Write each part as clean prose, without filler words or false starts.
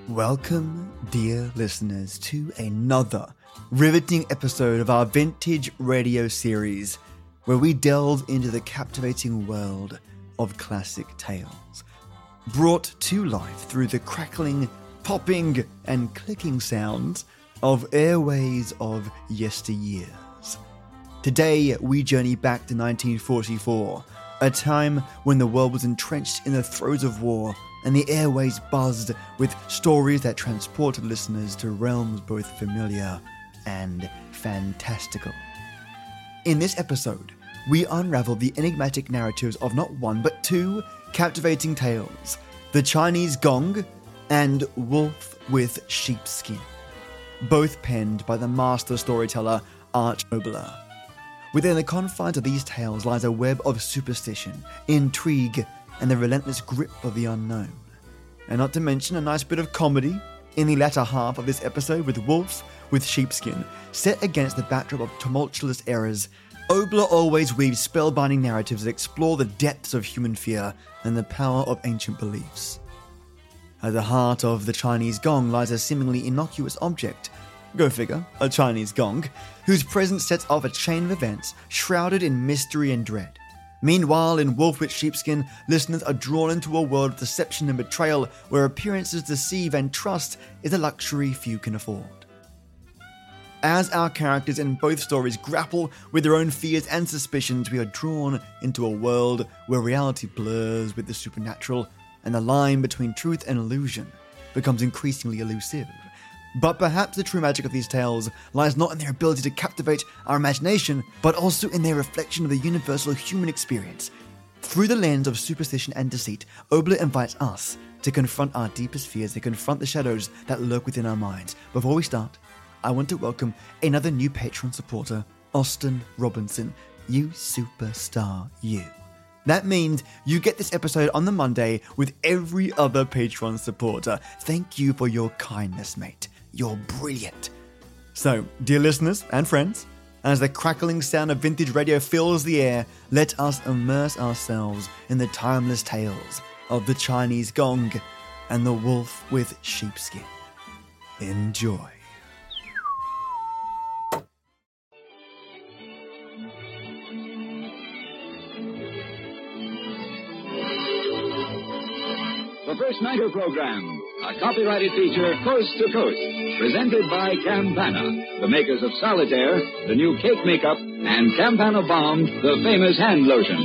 Welcome, dear listeners, to another riveting episode of our vintage radio series where we delve into the captivating world of classic tales, brought to life through the crackling, popping, and clicking sounds of airways of yesteryears. Today, we journey back to 1944, a time when the world was entrenched in the throes of war and the airways buzzed with stories that transported listeners to realms both familiar and fantastical. In this episode, we unravel the enigmatic narratives of not one but two captivating tales, The Chinese Gong and Wolf with Sheepskin, both penned by the master storyteller Arch Oboler. Within the confines of these tales lies a web of superstition, intrigue, and the relentless grip of the unknown. And not to mention a nice bit of comedy in the latter half of this episode with Wolf with Sheepskin. Set against the backdrop of tumultuous eras, Oboler always weaves spellbinding narratives that explore the depths of human fear and the power of ancient beliefs. At the heart of The Chinese Gong lies a seemingly innocuous object, go figure, a Chinese gong, whose presence sets off a chain of events shrouded in mystery and dread. Meanwhile, in Wolf with Sheepskin, listeners are drawn into a world of deception and betrayal where appearances deceive and trust is a luxury few can afford. As our characters in both stories grapple with their own fears and suspicions, we are drawn into a world where reality blurs with the supernatural and the line between truth and illusion becomes increasingly elusive. But perhaps the true magic of these tales lies not in their ability to captivate our imagination, but also in their reflection of the universal human experience. Through the lens of superstition and deceit, Oboler invites us to confront our deepest fears, to confront the shadows that lurk within our minds. Before we start, I want to welcome another new Patreon supporter, Austin Robinson. You superstar, you. That means you get this episode on the Monday with every other Patreon supporter. Thank you for your kindness, mate. You're brilliant. So, dear listeners and friends, as the crackling sound of vintage radio fills the air, let us immerse ourselves in the timeless tales of The Chinese Gong and The Wolf with Sheepskin. Enjoy. The First Nighter Program, a copyrighted feature Coast to Coast, presented by Campana, the makers of Solitaire, the new cake makeup, and Campana Balm, the famous hand lotion.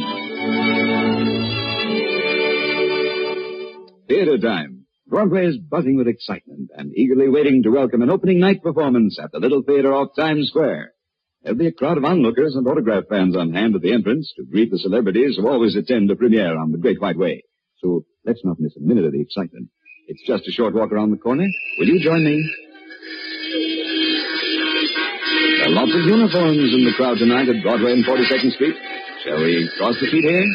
Theater time. Broadway is buzzing with excitement and eagerly waiting to welcome an opening night performance at the Little Theater off Times Square. There'll be a crowd of onlookers and autograph fans on hand at the entrance to greet the celebrities who always attend the premiere on the Great White Way. So let's not miss a minute of the excitement. It's just a short walk around the corner. Will you join me? There are lots of uniforms in the crowd tonight at Broadway and 42nd Street. Shall we cross the street here?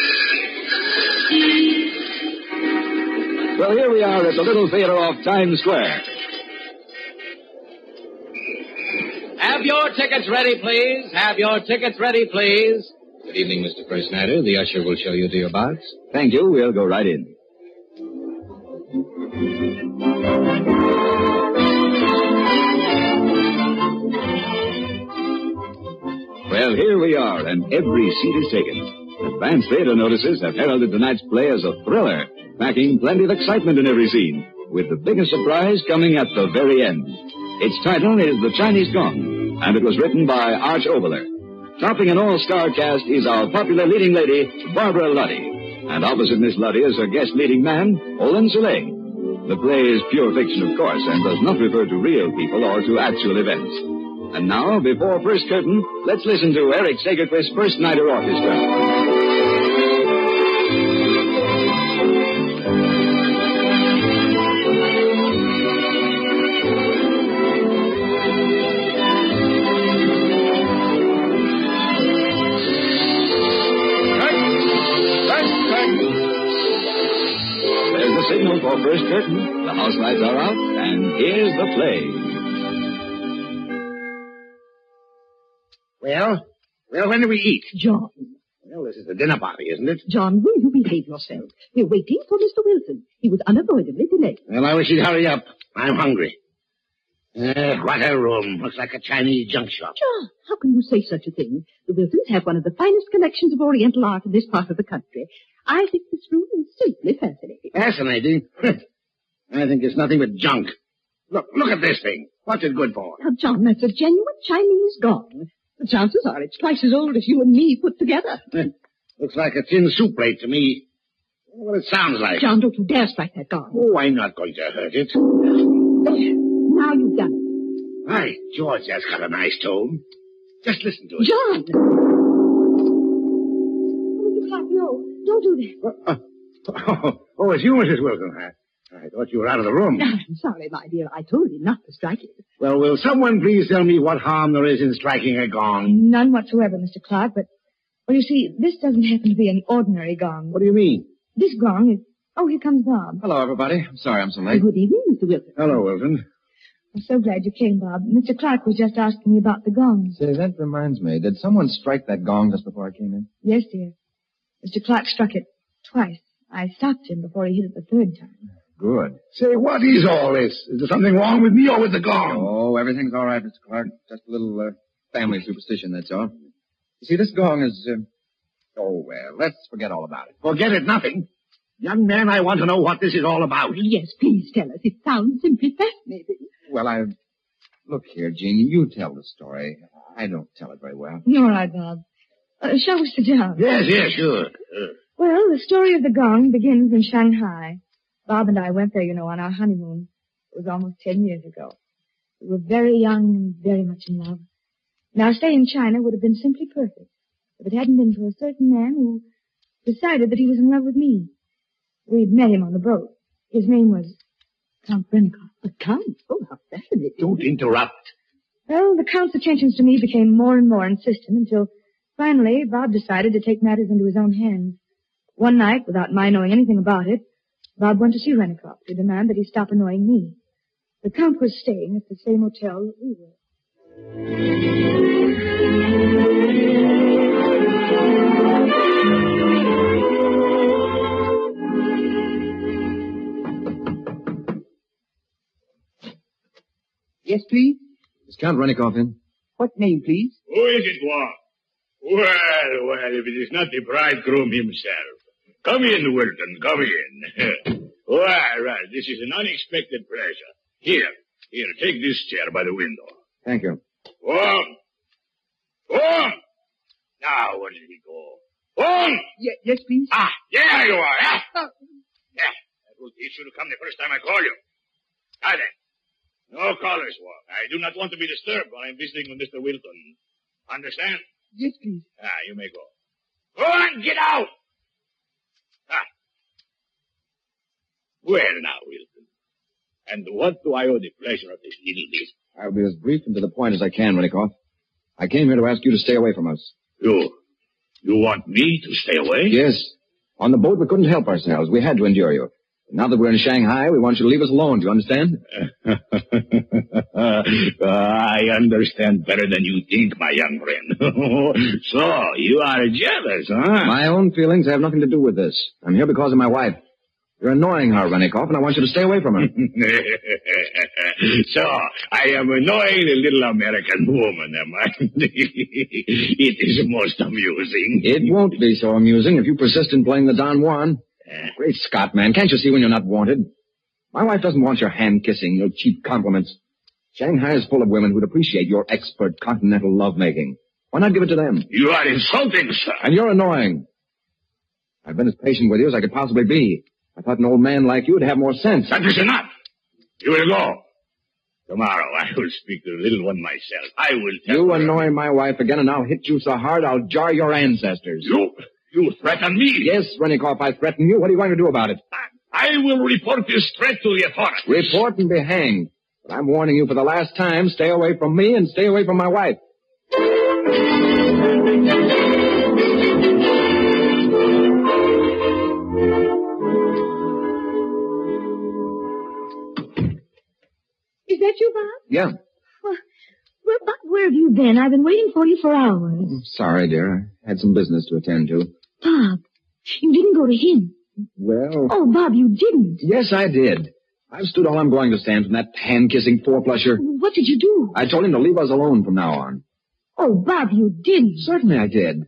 Well, here we are at the Little Theater off Times Square. Have your tickets ready, please. Have your tickets ready, please. Good evening, Mr. First Nighter. The usher will show you to your box. Thank you. We'll go right in. Well, here we are, and every seat is taken. Advance theater notices have heralded tonight's play as a thriller, packing plenty of excitement in every scene, with the biggest surprise coming at the very end. Its title is The Chinese Gong, and it was written by Arch Oboler. Topping an all-star cast is our popular leading lady, Barbara Luddy. And opposite Miss Luddy is her guest leading man, Olin Soleil. The play is pure fiction, of course, and does not refer to real people or to actual events. And now, before first curtain, let's listen to Eric Sagerquist's First Nighter Orchestra. Signal for first curtain. The house lights are out, and here's the play. Well, when do we eat? John, Well, this is the dinner party, isn't it? John, will you behave yourself? We're waiting for Mr. Wilson. He was unavoidably delayed. Well, I wish he'd hurry up. I'm hungry. What a room. Looks like a Chinese junk shop. John, how can you say such a thing? The Wilsons have one of the finest collections of Oriental art in this part of the country. I think this room is simply fascinating. Fascinating? I think it's nothing but junk. Look at this thing. What's it good for? Now, John, that's a genuine Chinese gong. The chances are it's twice as old as you and me put together. Looks like a tin soup plate to me. What it sounds like. John, don't you dare strike that gong. Oh, I'm not going to hurt it. There. Now you've done it. By George, that's got a nice tone. Just listen to it. John! Mr. Clark, no. Don't do that. Oh, it's you, Mrs. Wilson. I thought you were out of the room. I'm sorry, my dear. I told you not to strike it. Well, will someone please tell me what harm there is in striking a gong? None whatsoever, Mr. Clark, but, well, you see, this doesn't happen to be an ordinary gong. What do you mean? This gong is... Oh, here comes Bob. Hello, everybody. I'm sorry I'm so late. Good evening, Mr. Wilson. Hello, Wilson. I'm so glad you came, Bob. Mr. Clark was just asking me about the gongs. Say, that reminds me. Did someone strike that gong just before I came in? Yes, dear. Mr. Clark struck it twice. I stopped him before he hit it the third time. Good. Say, what is all this? Is there something wrong with me or with the gong? Oh, everything's all right, Mr. Clark. Just a little family superstition, that's all. You see, this gong is... Oh, well, let's forget all about it. Forget it, nothing. Young man, I want to know what this is all about. Yes, please tell us. It sounds simply fascinating. Well, Look here, Jean, you tell the story. I don't tell it very well. All right, Bob. Shall we sit down? Yes, sure. Well, the story of the gong begins in Shanghai. Bob and I went there, you know, on our honeymoon. It was almost 10 years ago. We were very young and very much in love. And our stay in China would have been simply perfect if it hadn't been for a certain man who decided that he was in love with me. We'd met him on the boat. His name was Count Brennikov. The Count? Oh, how fascinating. Don't interrupt. Well, the Count's attentions to me became more and more insistent until finally Bob decided to take matters into his own hands. One night, without my knowing anything about it, Bob went to see Renikoff to demand that he stop annoying me. The Count was staying at the same hotel that we were. Yes, please? Is Count Renikoff in? What name, please? Who is it, Juan? Well, if it is not the bridegroom himself. Come in, Wilton, come in. Right, this is an unexpected pleasure. Here, take this chair by the window. Thank you. Juan! Now, where did he go? Juan! Yes, please? There you are, Yeah, that will teach you to come the first time I call you. Now then. No callers, Juan. I do not want to be disturbed while I'm visiting with Mr. Wilton. Understand? Yes, please. You may go. Go on, get out! Well, now, Wilton. And what do I owe the pleasure of this little visit? I'll be as brief and to the point as I can, Renikoff. I came here to ask you to stay away from us. You want me to stay away? Yes. On the boat, we couldn't help ourselves. We had to endure you. Now that we're in Shanghai, we want you to leave us alone. Do you understand? I understand better than you think, my young friend. So, you are jealous, huh? My own feelings have nothing to do with this. I'm here because of my wife. You're annoying her, Renikoff, and I want you to stay away from her. So, I am annoying a little American woman, am I? It is most amusing. It won't be so amusing if you persist in playing the Don Juan. Great Scott, man. Can't you see when you're not wanted? My wife doesn't want your hand-kissing, your cheap compliments. Shanghai is full of women who'd appreciate your expert continental lovemaking. Why not give it to them? You are insulting, sir. And you're annoying. I've been as patient with you as I could possibly be. I thought an old man like you would have more sense. That is enough. You will go. Tomorrow I will speak to the little one myself. I will tell You her. annoy my wife again, and I'll hit you so hard I'll jar your ancestors. You threaten me? Yes, Renikoff, I threaten you. What are you going to do about it? I will report this threat to the authorities. Report and be hanged. But I'm warning you for the last time, stay away from me and stay away from my wife. Is that you, Bob? Yeah. Well, Bob, where have you been? I've been waiting for you for hours. Sorry, dear. I had some business to attend to. Bob, you didn't go to him. Well... Oh, Bob, you didn't. Yes, I did. I've stood all I'm going to stand from that hand-kissing four-plusher. What did you do? I told him to leave us alone from now on. Oh, Bob, you didn't. Certainly I did.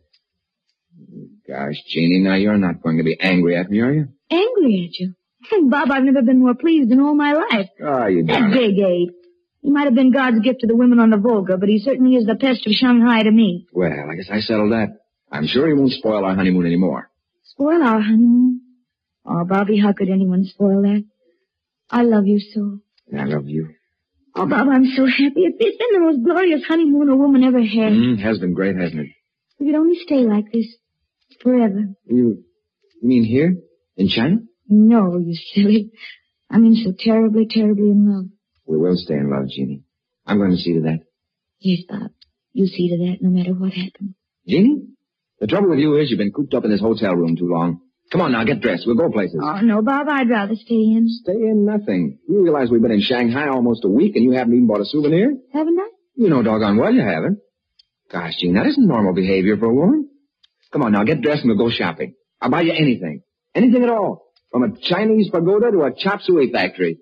Gosh, Jeannie, now you're not going to be angry at me, are you? Angry at you? Bob, I've never been more pleased in all my life. Oh, you That don't. big ape. He might have been God's gift to the women on the Volga, but he certainly is the pest of Shanghai to me. Well, I guess I settled that. I'm sure he won't spoil our honeymoon anymore. Spoil our honeymoon? Oh, Bobby, how could anyone spoil that? I love you so. I love you. Oh, Bob, I'm so happy. It's been the most glorious honeymoon a woman ever had. Has been great, hasn't it? We could only stay like this forever. You mean here? In China? No, you silly. I mean so terribly, terribly in love. We will stay in love, Jeannie. I'm going to see to that. Yes, Bob. You see to that no matter what happens. Jeannie? The trouble with you is you've been cooped up in this hotel room too long. Come on now, get dressed. We'll go places. Oh, no, Bob, I'd rather stay in. Stay in nothing. You realize we've been in Shanghai almost a week and you haven't even bought a souvenir? Haven't I? You know doggone well you haven't. Gosh, Jean, that isn't normal behavior for a woman. Come on now, get dressed and we'll go shopping. I'll buy you anything. Anything at all. From a Chinese pagoda to a chop suey factory.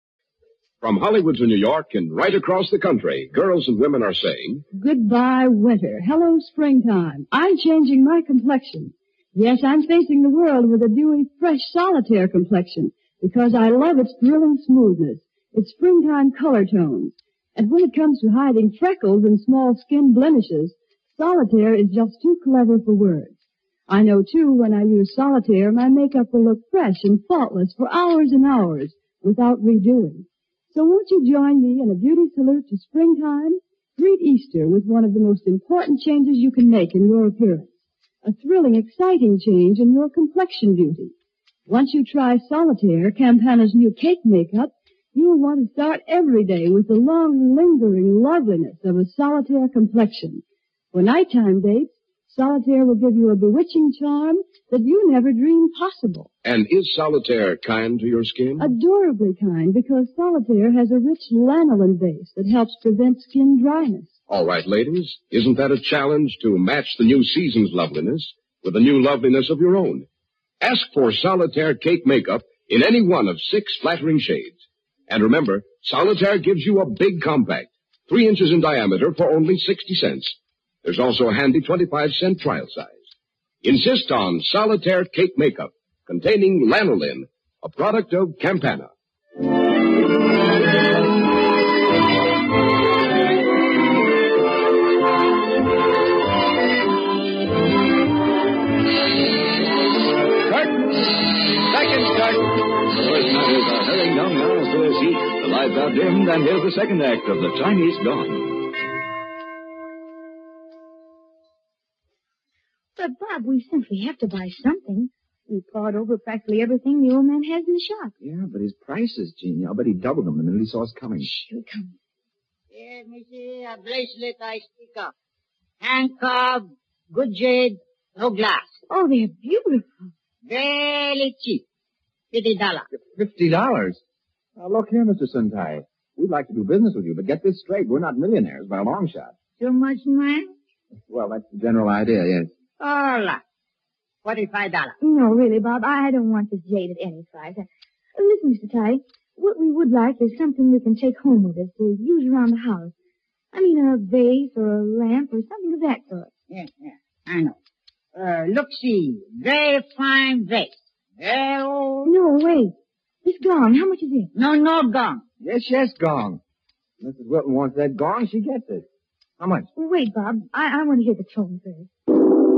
From Hollywood to New York and right across the country, girls and women are saying, Goodbye, winter. Hello, springtime. I'm changing my complexion. Yes, I'm facing the world with a dewy, fresh solitaire complexion because I love its thrilling smoothness, its springtime color tones. And when it comes to hiding freckles and small skin blemishes, solitaire is just too clever for words. I know, too, when I use solitaire, my makeup will look fresh and faultless for hours and hours without redoing. So won't you join me in a beauty salute to springtime? Greet Easter with one of the most important changes you can make in your appearance. A thrilling, exciting change in your complexion beauty. Once you try Solitaire, Campana's new cake makeup, you'll want to start every day with the long, lingering loveliness of a Solitaire complexion. For nighttime dates, Solitaire will give you a bewitching charm that you never dreamed possible. and is Solitaire kind to your skin? Adorably kind, because Solitaire has a rich lanolin base that helps prevent skin dryness. All right, ladies, isn't that a challenge to match the new season's loveliness with a new loveliness of your own? Ask for Solitaire Cake Makeup in any one of 6 flattering shades. And remember, Solitaire gives you a big compact, 3 inches in diameter for only 60 cents. There's also a handy 25-cent trial size. Insist on Solitaire Cake Makeup, containing lanolin, a product of Campana. The lights are dimmed, and here's the second act of the Chinese Gong. But, Bob, we simply have to buy something. We poured over practically everything the old man has in the shop. Yeah, but his prices, Jean. I'll bet he doubled them the minute he saw us coming. Here he comes. Yes, monsieur, a bracelet I speak of. Hand-carved, good jade, no glass. Oh, they're beautiful. Very cheap. $50. $50? Now, look here, Mr. Suntai. We'd like to do business with you, but get this straight. We're not millionaires by a long shot. Too much, man? Well, that's the general idea, yes. All right. $45. No, really, Bob, I don't want this jade at any price. Listen, Mr. Ty, what we would like is something we can take home with us to use around the house. I mean, a vase or a lamp or something of that sort. Yeah, I know. Look, see, very fine vase. Very old. No, wait. This gong, how much is it? No gong. Yes, gong. Mrs. Wilton wants that gong, she gets it. How much? Well, wait, Bob. I want to hear the tone first. Oh,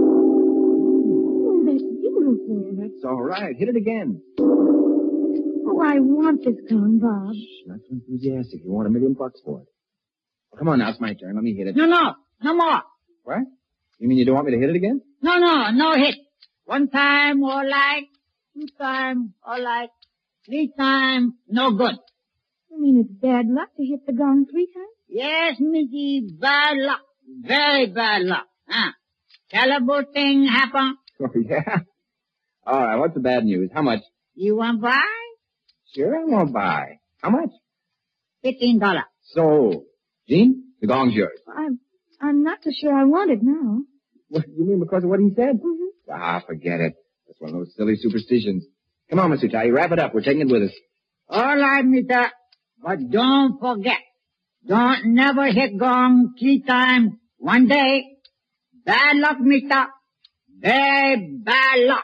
that's beautiful. That's all right. Hit it again. Oh, I want this gong, Bob. Shh, not so enthusiastic. You want $1 million for it. Well, come on now, it's my turn. Let me hit it. No more. What? You mean you don't want me to hit it again? No hit. 1 time, all right. 2 time, all right. 3 time, no good. You mean it's bad luck to hit the gong 3 times? Yes, Missy, bad luck. Very bad luck. Terrible thing happen. Oh, yeah? All right, what's the bad news? How much? You want buy? Sure, I won't buy. How much? $15. So, Jean, the gong's yours. I'm not so sure I want it now. What, you mean because of what he said? Mm-hmm. Ah, forget it. That's one of those silly superstitions. Come on, Mr. Tai, wrap it up. We're taking it with us. All right, Mr. But don't forget, don't never hit gong 3 times one day. Bad luck, Mr. Very bad luck.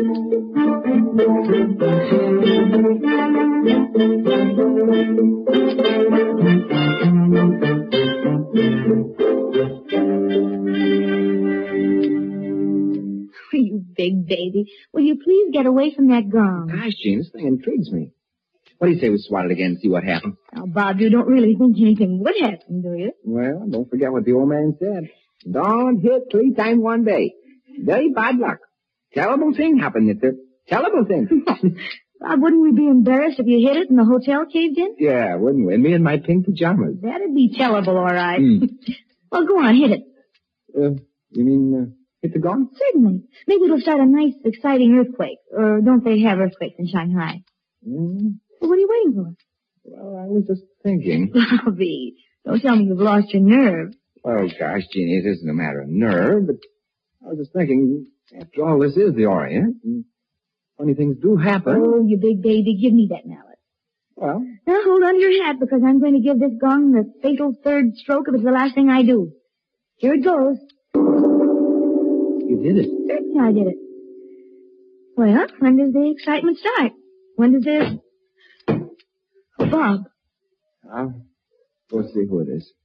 You big baby. Will you please get away from that gong? Gosh, Gene, this thing intrigues me. What do you say we swat it again and see what happens? Now, Bob, you don't really think anything would happen, do you? Well, don't forget what the old man said. Don't hit 3 times one day. Very bad luck. Terrible thing happened, mister. Terrible thing. Bob, wouldn't we be embarrassed if you hit it and the hotel caved in? Yeah, wouldn't we? And me in my pink pajamas. That'd be terrible, all right. Mm. Well, go on, hit it. You mean, hit the gong? Certainly. Maybe it'll start a nice, exciting earthquake. Or don't they have earthquakes in Shanghai? Mm. Well, what are you waiting for? Well, I was just thinking. Bobby, don't tell me you've lost your nerve. Oh, gosh, Jeannie, it isn't a matter of nerve, but I was just thinking, after all, this is the Orient. And funny things do happen. Oh, you big baby, give me that mallet. Well? Now hold on to your hat because I'm going to give this gong the fatal third stroke if it's the last thing I do. Here it goes. You did it. Certainly I did it. Well, when does the excitement start? When does this... Oh, Bob. I'll go see who it is.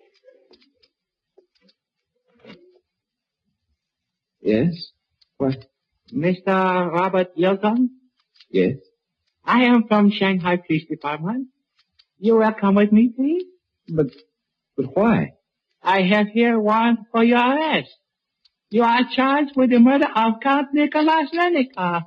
Yes? What? Mr. Robert Yilton? Yes? I am from Shanghai Police Department. You will come with me, please? But why? I have here warrant for your arrest. You are charged with the murder of Count Nicholas Lennikov.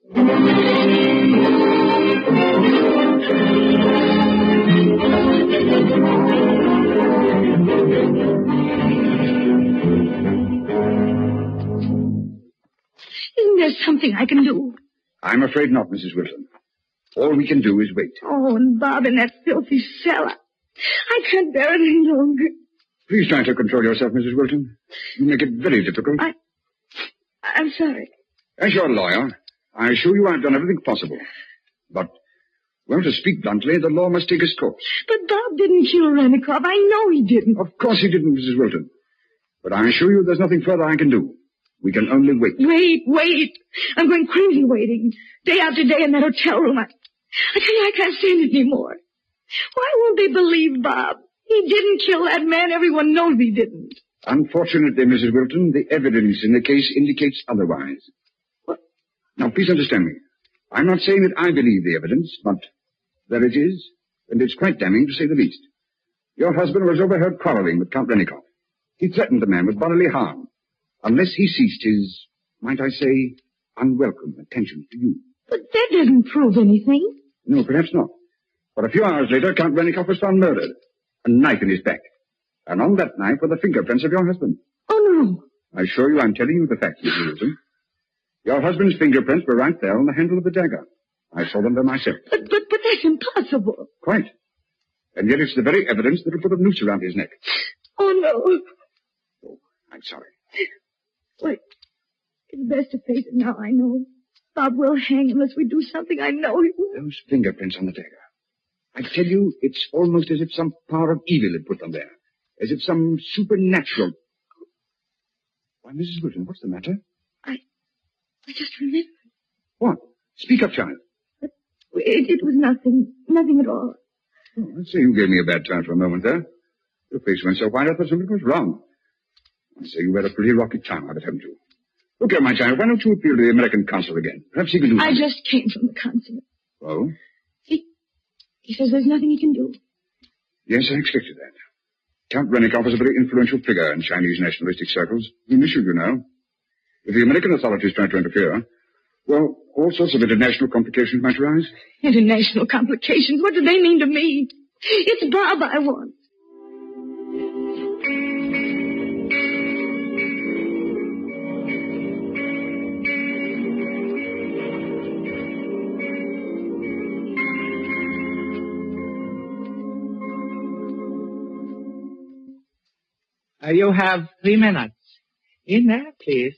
Isn't there something I can do? I'm afraid not, Mrs. Wilson. All we can do is wait. Oh, and Bob in that filthy cellar. I can't bear it any longer. Please try to control yourself, Mrs. Wilson. You make it very difficult. I'm sorry. As your lawyer, I assure you I've done everything possible. But, well, to speak bluntly, the law must take its course. But Bob didn't kill Renikoff. I know he didn't. Of course he didn't, Mrs. Wilson. But I assure you there's nothing further I can do. We can only wait. Wait. I'm going crazy waiting. Day after day in that hotel room. I tell you, I can't stand it anymore. Why won't they believe Bob? He didn't kill that man. Everyone knows he didn't. Unfortunately, Mrs. Wilton, the evidence in the case indicates otherwise. What? Now, please understand me. I'm not saying that I believe the evidence, but there it is, and it's quite damning to say the least. Your husband was overheard quarreling with Count Renikoff. He threatened the man with bodily harm, unless he ceased his, might I say, unwelcome attention to you. But that doesn't prove anything. No, perhaps not. But a few hours later, Count Renikoff was found murdered. A knife in his back. And on that knife were the fingerprints of your husband. Oh, no. I assure you I'm telling you the facts, Mrs. Wilson. Your husband's fingerprints were right there on the handle of the dagger. I saw them there myself. But that's impossible. Quite. And yet it's the very evidence that will put a noose around his neck. Oh, no. Oh, I'm sorry. Wait. It's best to face it now, I know. Bob will hang unless we do something. I know he will. Those fingerprints on the dagger. I tell you, it's almost as if some power of evil had put them there. As if some supernatural... Why, Mrs. Wilson, what's the matter? I just remembered. What? Speak up, child. It was nothing. Nothing at all. Oh, let's say you gave me a bad turn for a moment there. Your face went so white I thought something was wrong. I say you had a pretty rocky time of it, haven't you? Look here, my child, why don't you appeal to the American consul again? Perhaps he can do I something. just came from the consulate. Oh? He says there's nothing he can do. Yes, I expected that. Count Renikoff is a very influential figure in Chinese nationalistic circles. He issued, you know. If the American authorities try to interfere, well, all sorts of international complications might arise. International complications? What do they mean to me? It's Bob I want. You have 3 minutes. In there, please.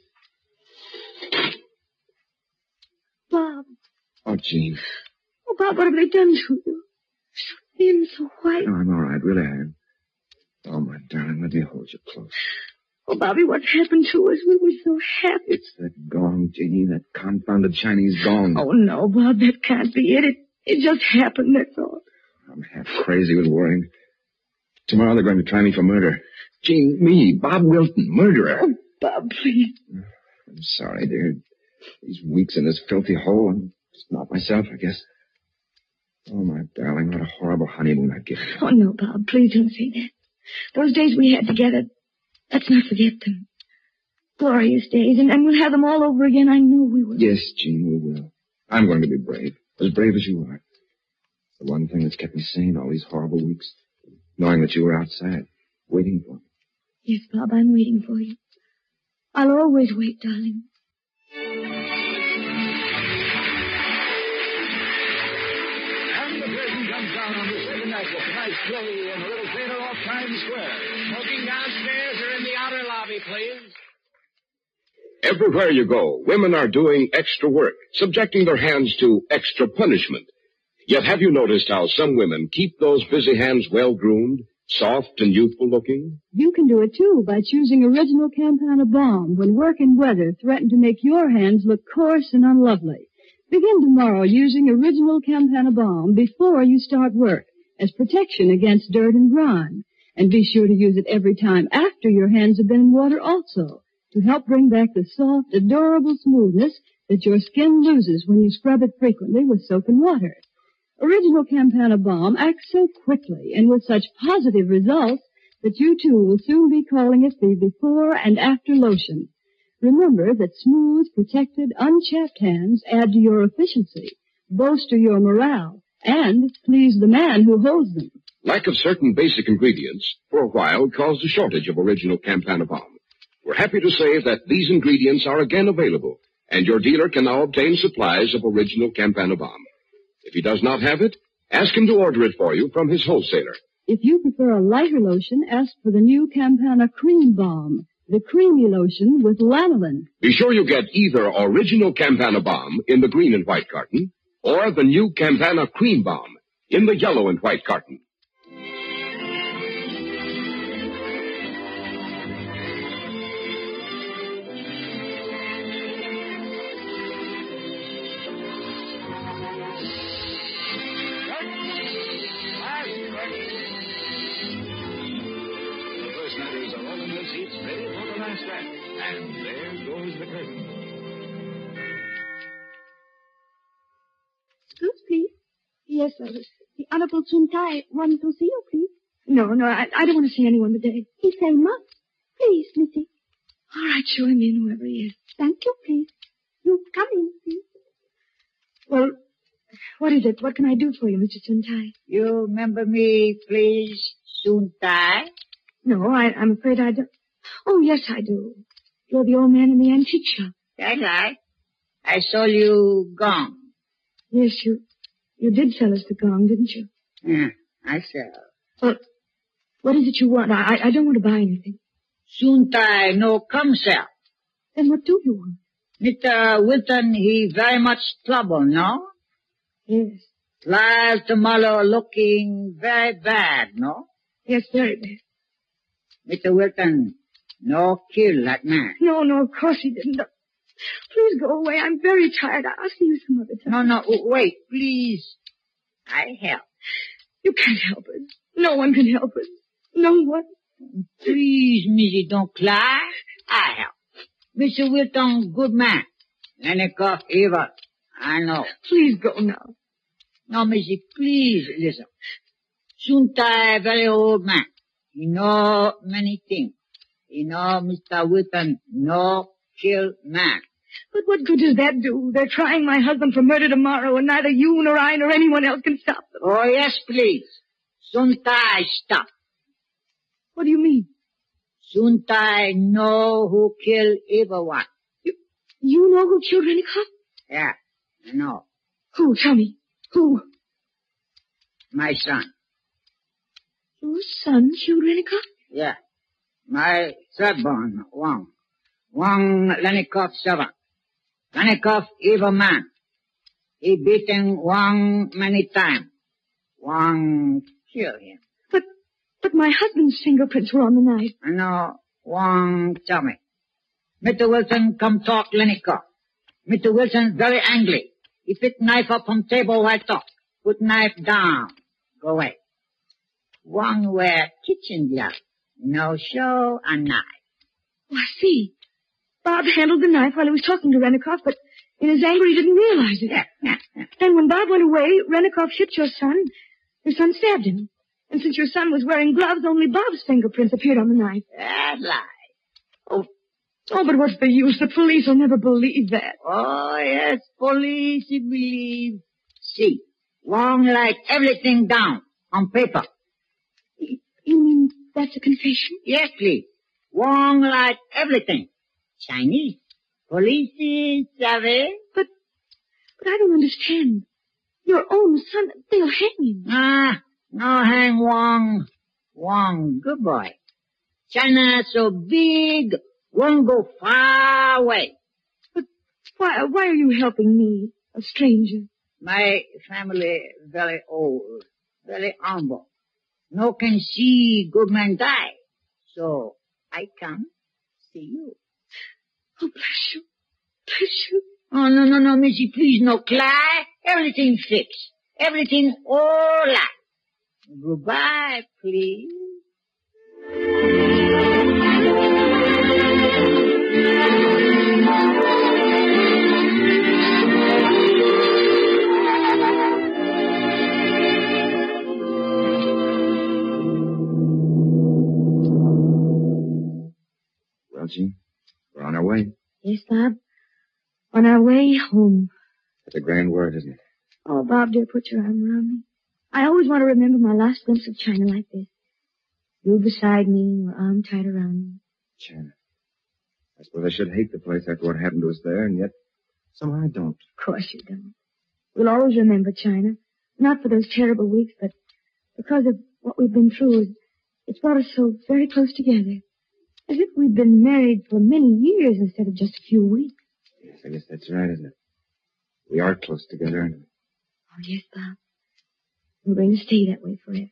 Bob. Oh, Jean. Oh, Bob, what have they done to you? So thin, so white. No, I'm all right. Really, I am. Oh, my darling, let me hold you close. Oh, Bobby, what happened to us? We were so happy. It's that gong, Jeannie, that confounded Chinese gong. Oh, no, Bob, that can't be it. It just happened, that's all. I'm half crazy with worrying. Tomorrow they're going to try me for murder. Jean, me, Bob Wilton, murderer. Oh, Bob, please. I'm sorry, dear. These weeks in this filthy hole, I'm just not myself, I guess. Oh, my darling, what a horrible honeymoon I've given you. Oh, no, Bob, please don't say that. Those days we had together, let's not forget them. Glorious days, and we'll have them all over again. I know we will. Yes, Jean, we will. I'm going to be brave. As brave as you are. The one thing that's kept me sane all these horrible weeks. Knowing that you were outside, waiting for me. Yes, Bob, I'm waiting for you. I'll always wait, darling. And the curtain comes down on the second act of tonight's play in a little theater off Times Square. Smoking downstairs or in the outer lobby, please. Everywhere you go, women are doing extra work, subjecting their hands to extra punishment. Yet have you noticed how some women keep those busy hands well-groomed, soft and youthful looking? You can do it, too, by choosing original Campana Balm when work and weather threaten to make your hands look coarse and unlovely. Begin tomorrow using original Campana Balm before you start work as protection against dirt and grime. And be sure to use it every time after your hands have been in water also to help bring back the soft, adorable smoothness that your skin loses when you scrub it frequently with soap and water. Original Campana Balm acts so quickly and with such positive results that you, too, will soon be calling it the before and after lotion. Remember that smooth, protected, unchapped hands add to your efficiency, bolster your morale, and please the man who holds them. Lack of certain basic ingredients for a while caused a shortage of original Campana Balm. We're happy to say that these ingredients are again available, and your dealer can now obtain supplies of original Campana Balm. If he does not have it, ask him to order it for you from his wholesaler. If you prefer a lighter lotion, ask for the new Campana Cream Balm, the creamy lotion with lanolin. Be sure you get either original Campana Balm in the green and white carton or the new Campana Cream Balm in the yellow and white carton. And there goes the curtain. Excuse, please. Yes, sir. The Honorable Chuntai wants to see you, please. No, I don't want to see anyone today. He say must. Please, Missy. All right, show him in, whoever he is. Thank you, please. You come in, please. Well, what is it? What can I do for you, Mr. Chuntai? You remember me, please, Chuntai? No, I'm afraid I don't. Oh, yes, I do. You're the old man in the antique shop. That's right. I saw you gong. Yes, you did sell us the gong, didn't you? Yeah, I sell. Well, what is it you want? I don't want to buy anything. Chuntai no come sell. Then what do you want? Mr. Wilton, he very much trouble, no? Yes. Live tomorrow looking very bad, no? Yes, very bad. Mr. Wilton, no kill that man. No, of course he didn't. Please go away. I'm very tired. I'll see you some other time. No, wait, please. I help. You can't help us. No one can help us. No one. Please, Missy, don't cry. I help. Mr. Wilton, good man. Lennicoff, evil. I know. Please go now. No, Missy, please listen. Chuntai, very old man. He know many things. He know Mr. Wilton no kill man. But what good does that do? They're trying my husband for murder tomorrow, and neither you nor I nor anyone else can stop them. Oh, yes, please. Chuntai, stop. What do you mean? Chuntai know who killed everyone. You know who killed Renikoff? Yeah, I know. Who? Tell me. Who? My son. Your son killed Renikoff? Yeah. My third born, Wong. Wong Lenikov 7. Lenikov, evil man. He beaten Wong many times. Wong kill him. But my husband's fingerprints were on the knife. I know. Wong tell me. Mr. Wilson come talk Lenikov. Mr. Wilson very angry. He pick knife up from table while talk. Put knife down. Go away. Wong wear kitchen glove. No show a knife. Oh, I see. Bob handled the knife while he was talking to Renikoff, but in his anger he didn't realize it. Then when Bob went away, Renikoff hit your son. Your son stabbed him. And since your son was wearing gloves, only Bob's fingerprints appeared on the knife. That lie. Oh, but what's the use? The police will never believe that. Oh, yes, police believe. See, Wong write everything down on paper. You mean that's a confession? Yes, please. Wong write everything. Chinese. Police savvy. But I don't understand. Your own son, they'll hang him. No hang Wong. Wong, good boy. China so big, won't go far away. But why are you helping me, a stranger? My family very old, very humble. No can see good man die. So I come see you. Oh, bless you. Bless you. Oh, no, Missy, please, no cry. Everything fixed. Everything all right. Goodbye, please. Well, Jean, we're on our way. Yes, Bob. On our way home. That's a grand word, isn't it? Oh, Bob, dear, put your arm around me. I always want to remember my last glimpse of China like this. You beside me, your arm tied around me. China. I suppose I should hate the place after what happened to us there, and yet somehow I don't. Of course you don't. We'll always remember China. Not for those terrible weeks, but because of what we've been through. It's brought us so very close together. As if we'd been married for many years instead of just a few weeks. Yes, I guess that's right, isn't it? We are close together, aren't we? Oh, yes, Bob. We're going to stay that way forever.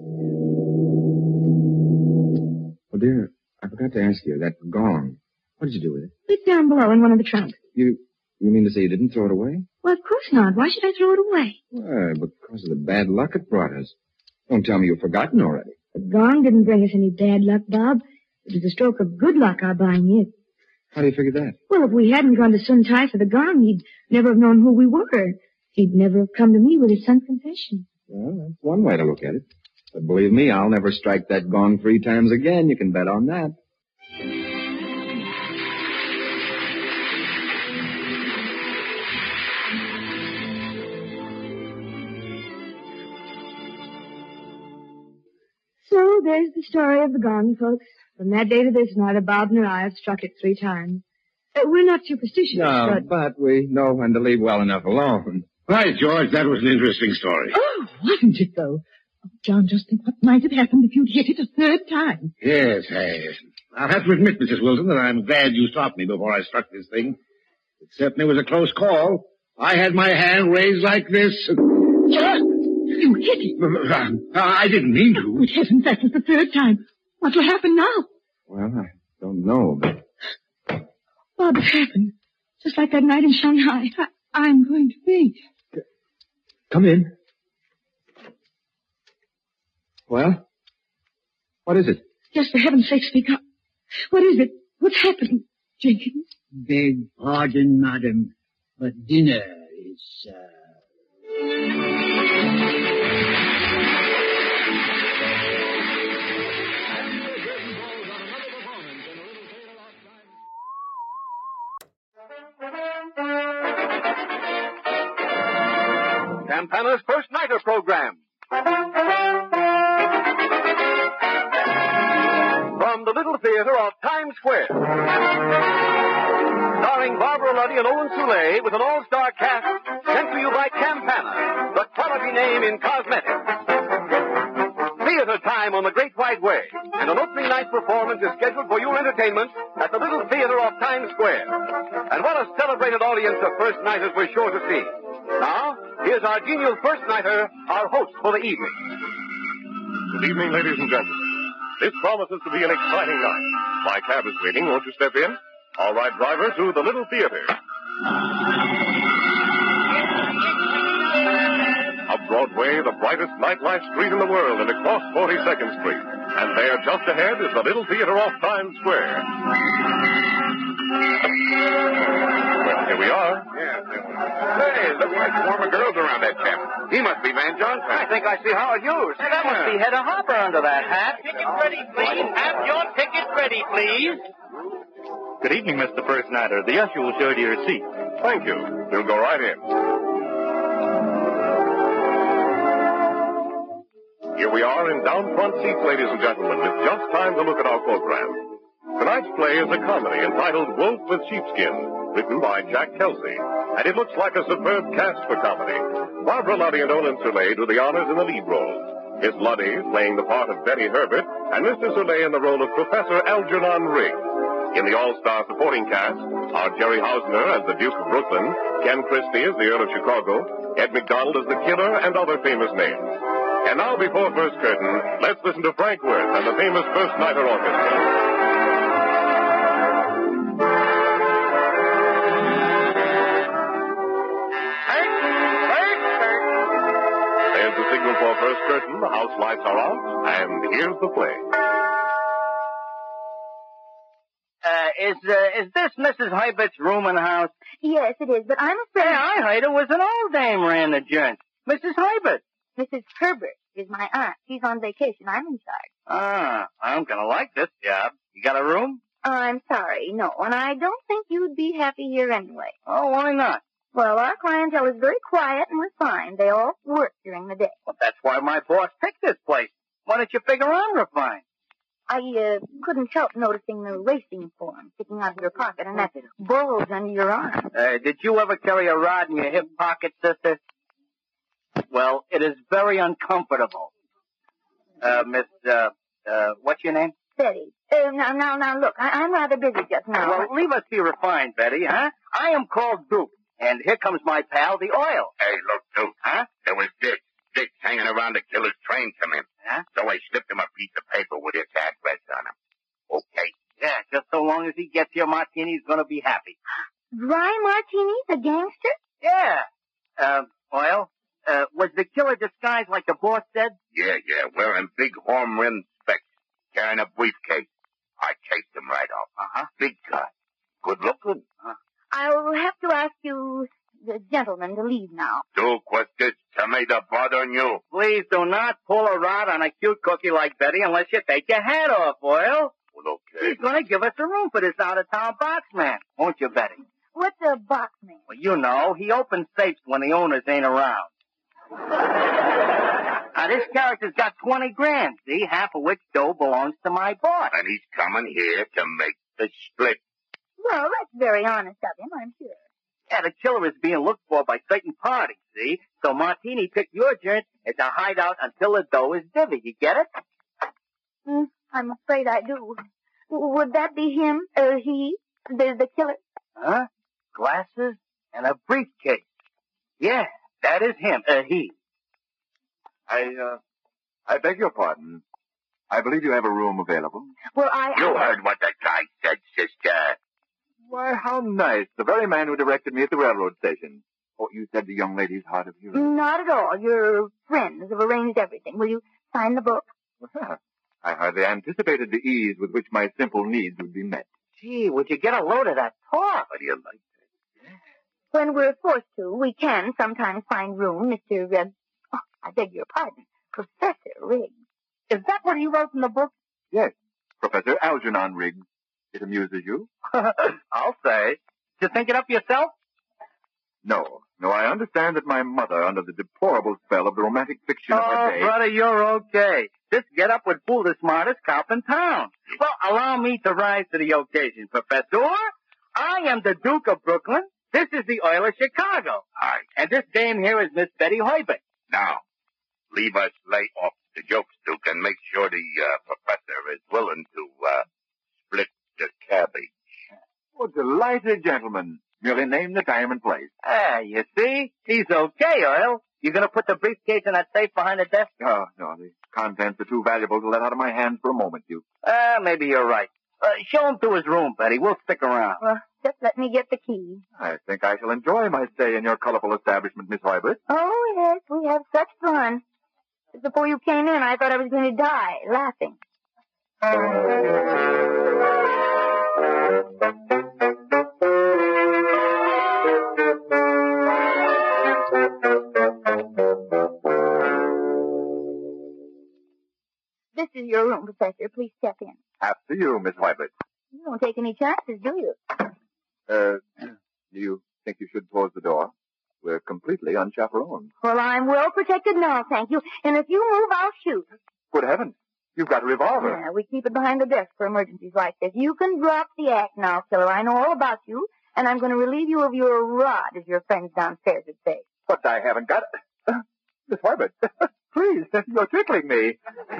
Oh, dear, I forgot to ask you, that gong. What did you do with it? It's down below in one of the trunks. You mean to say you didn't throw it away? Well, of course not. Why should I throw it away? Why, because of the bad luck it brought us. Don't tell me you've forgotten already. The gong didn't bring us any bad luck, Bob. It was a stroke of good luck, our buying it. How do you figure that? Well, if we hadn't gone to Sun Tai for the gong, he'd never have known who we were. He'd never have come to me with his son's confession. Well, that's one way to look at it. But believe me, I'll never strike that gong 3 times again. You can bet on that. So there's the story of the gong, folks. From that day to this, neither Bob nor I have struck it 3 times. We're not superstitious, No, but we know when to leave well enough alone. Right, George, that was an interesting story. Oh, wasn't it, though? Oh, John, just think what might have happened if you'd hit it a 3rd time. Yes, I'll have to admit, Mrs. Wilson, that I'm glad you stopped me before I struck this thing. It certainly was a close call. I had my hand raised like this. John, you hit it. I didn't mean to. Good heavens, that was the 3rd time. What'll happen now? Well, I don't know, but... Bob, it's happened. Just like that night in Shanghai. I'm going to faint. Come in. Well? What is it? Just for heaven's sake, speak up. What is it? What's happening, Jenkins? Beg pardon, madam, but dinner is, Campana's First Nighter program. From the Little Theater of Times Square. Starring Barbara Luddy and Owen Soule with an all-star cast sent to you by Campana, the quality name in cosmetics. Theater Time time on the Great White Way, and an opening night performance is scheduled for your entertainment at the Little Theater off Times Square. And what a celebrated audience of first nighters we're sure to see. Now, here's our genial first nighter, our host for the evening. Good evening, ladies and gentlemen. This promises to be an exciting night. My cab is waiting. Won't you step in? All right, driver, to the Little Theater. Up Broadway, the brightest nightlife street in the world, and across 42nd Street. And there, just ahead, is the Little Theater off Times Square. Well, here we are. Hey, look like swarm of girls around that chap. He must be Van Johnson. I think I see Howard Hughes. Hey, that must be Hedda Hopper under that hat. Tickets ready, please. Have your tickets ready, please. Good evening, Mr. First Nighter. The usher will show you your seat. Thank you. We'll go right in. Here we are in down front seats, ladies and gentlemen, with just time to look at our program. Tonight's play is a comedy entitled Wolf with Sheepskin, written by Jack Kelsey, and it looks like a superb cast for comedy. Barbara Luddy and Olin Soule do the honors in the lead roles. Miss Luddy playing the part of Betty Herbert, and Mr. Soule in the role of Professor Algernon Riggs. In the all-star supporting cast are Jerry Hausner as the Duke of Brooklyn, Ken Christie as the Earl of Chicago, Ed McDonald as the Killer, and other famous names. And now, before first curtain, let's listen to Frank Worth and the famous First Nighter Orchestra. There's the signal for first curtain. The house lights are out, and here's the play. Is this Mrs. Herbert's room in the house? Yes, it is, but I'm afraid... Hey, I heard it was an old dame ran the joint. Mrs. Herbert. Mrs. Herbert is my aunt. She's on vacation. I'm in charge. Ah, I'm gonna like this job. You got a room? I'm sorry, no, and I don't think you'd be happy here anyway. Oh, why not? Well, our clientele is very quiet and refined. They all work during the day. Well, that's why my boss picked this place. Why don't you figure I'm refined? I couldn't help noticing the racing form sticking out of your pocket and that bulge under your arm. Did you ever carry a rod in your hip pocket, sister? Well, it is very uncomfortable. What's your name? Betty. Now, look, I'm rather busy just now. Well, leave us be refined, Betty, huh? I am called Duke, and here comes my pal, the oil. Hey, look, Duke. Huh? There was Dick. Dick's hanging around the killer's train from him. Huh? So I slipped him a piece of paper with his address on him. Okay. Yeah, just so long as he gets your martini, he's gonna be happy. Dry martinis, a gangster? Yeah. Oil, was the killer disguised like the boss said? Yeah, wearing big horn-rimmed specs, carrying a briefcase. I chased him right off. Uh-huh. Big guy. Good looking. I'll have to ask you, the gentleman, to leave now. Duke, what's this? Tomato bothering you? Please do not pull a rod on a cute cookie like Betty unless you take your hat off, Oil. Well, okay. He's gonna give us a room for this out-of-town box man, won't you, Betty? What's a box man? Well, you know, he opens safes when the owners ain't around. Now, this character's got 20 grand, see? Half of which dough belongs to my boss. And he's coming here to make the split. Well, that's very honest of him, I'm sure. Yeah, the killer is being looked for by certain parties, see? So Martini picked your joint as a hideout until the dough is divvied. You get it? I'm afraid I do. Would that be him? He? The killer? Huh? Glasses and a briefcase. Yeah, that is him. He. I beg your pardon. I believe you have a room available. Well, You heard what the guy said, sister. Why, how nice. The very man who directed me at the railroad station. Oh, you said the young lady's hard of hearing. Not at all. Your friends have arranged everything. Will you sign the book? Well, I hardly anticipated the ease with which my simple needs would be met. Gee, would you get a load of that talk? How do you like that? When we're forced to, we can sometimes find room, Mr. I beg your pardon, Professor Riggs. Is that what he wrote in the book? Yes, Professor Algernon Riggs. It amuses you? I'll say. Did you think it up yourself? No, I understand that my mother, under the deplorable spell of the romantic fiction of her day... Oh, brother, you're okay. This get-up would fool the smartest cop in town. Well, allow me to rise to the occasion, Professor. I am the Duke of Brooklyn. This is the Earl of Chicago. Hi. And this dame here is Miss Betty Herbert. Now, leave us lay off the jokes, Duke, and make sure the professor is willing to split the cabbage. Oh, delighted, gentlemen. Merely name the time and place. Ah, you see? He's okay, Earl. You gonna put the briefcase in that safe behind the desk? Oh, no, the contents are too valuable to let out of my hands for a moment, Duke. Maybe you're right. Show him to his room, Betty. We'll stick around. Well, just let me get the key. I think I shall enjoy my stay in your colorful establishment, Miss Hybert. Oh, yes, we have such fun. Before you came in, I thought I was going to die, laughing. This is your room, Professor. Please step in. After you, Miss Hybert. You don't take any chances, do you? Do you think you should close the door? We're completely unchaperoned. Well, I'm well protected now, thank you. And if you move, I'll shoot. Good heavens. You've got a revolver. Yeah, we keep it behind the desk for emergencies like this. You can drop the act now, killer. I know all about you, and I'm going to relieve you of your rod, as your friends downstairs would say. But I haven't got it. Miss Hybert, please, you're tickling me.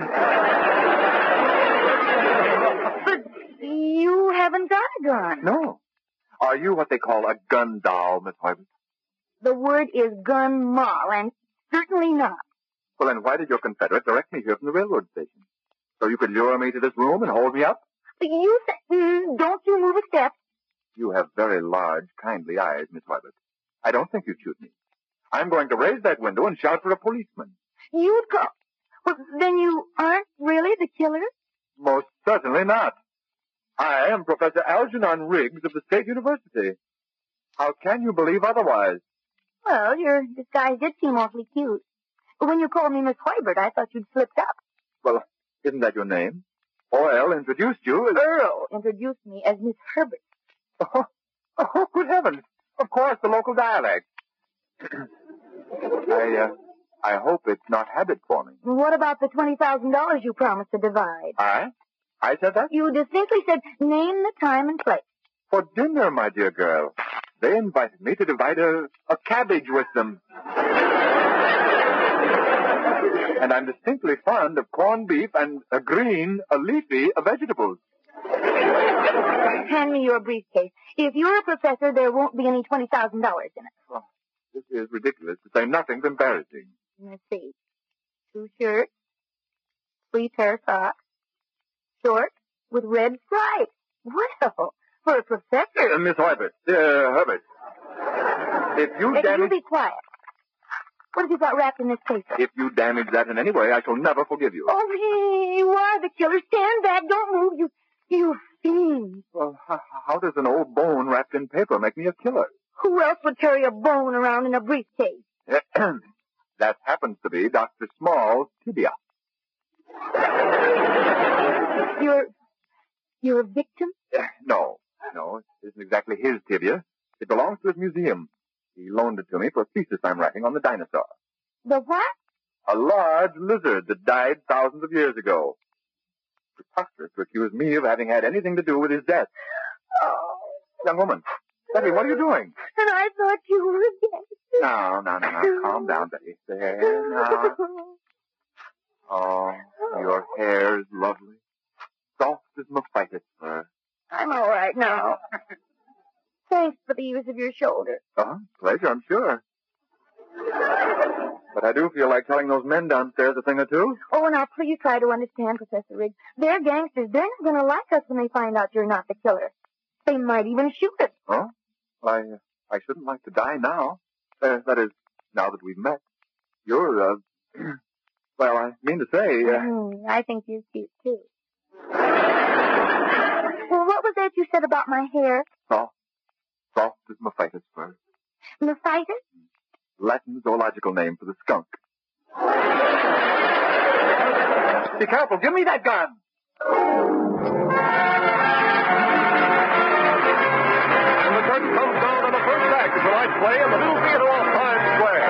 But you haven't got a gun. No. Are you what they call a gun doll, Miss Hybert? The word is gun moll, and certainly not. Well, then why did your Confederate direct me here from the railroad station? So you could lure me to this room and hold me up? You said, don't you move a step. You have very large, kindly eyes, Miss Hybert. I don't think you'd shoot me. I'm going to raise that window and shout for a policeman. You'd go. Well, then you aren't really the killer? Most certainly not. I am Professor Algernon Riggs of the State University. How can you believe otherwise? Well, your disguise did seem awfully cute. But when you called me Miss Hybert, I thought you'd slipped up. Well, isn't that your name? Earl introduced you as... Earl introduced me as Miss Herbert. Oh, good heavens. Of course, the local dialect. I hope it's not habit forming. What about the $20,000 you promised to divide? I said that? You distinctly said, name the time and place. For dinner, my dear girl. They invited me to divide a cabbage with them. And I'm distinctly fond of corned beef and a leafy vegetables. Hand me your briefcase. If you're a professor, there won't be any $20,000 in it. Oh, this is ridiculous, to say nothing's embarrassing. Let's see. 2 shirts, 3 pair of socks, shorts with red stripes. Well, for a professor. Miss Hybert, Herbert, if you You be quiet. What have you got wrapped in this paper? If you damage that in any way, I shall never forgive you. Oh, you are the killer. Stand back. Don't move. You fiend. Well, how does an old bone wrapped in paper make me a killer? Who else would carry a bone around in a briefcase? That happens to be Dr. Small's tibia. You're a victim? No, it isn't exactly his tibia. It belongs to his museum. He loaned it to me for a thesis I'm writing on the dinosaur. The what? A large lizard that died thousands of years ago. Preposterous to accuse me of having had anything to do with his death. Oh. Young woman, Betty, what are you doing? And I thought you were dead. No. Calm down, Betty. There, now. Oh, your hair is lovely. Soft as mephitis fur. I'm all right now. Thanks for the use of your shoulder. Pleasure, I'm sure. But I do feel like telling those men downstairs a thing or two. Oh, now please try to understand, Professor Riggs. They're gangsters. They're not going to like us when they find out you're not the killer. They might even shoot us. Oh? Well, I shouldn't like to die now. That is, now that we've met. You're, well, I mean to say... I think you're cute, too. Well, what was that you said about my hair? Soft as mephitis fur. Mephitis? Latin zoological name for the skunk. Be careful. Give me that gun. And the curtain comes down on the first act of tonight's play in the Little Theater off Times Square.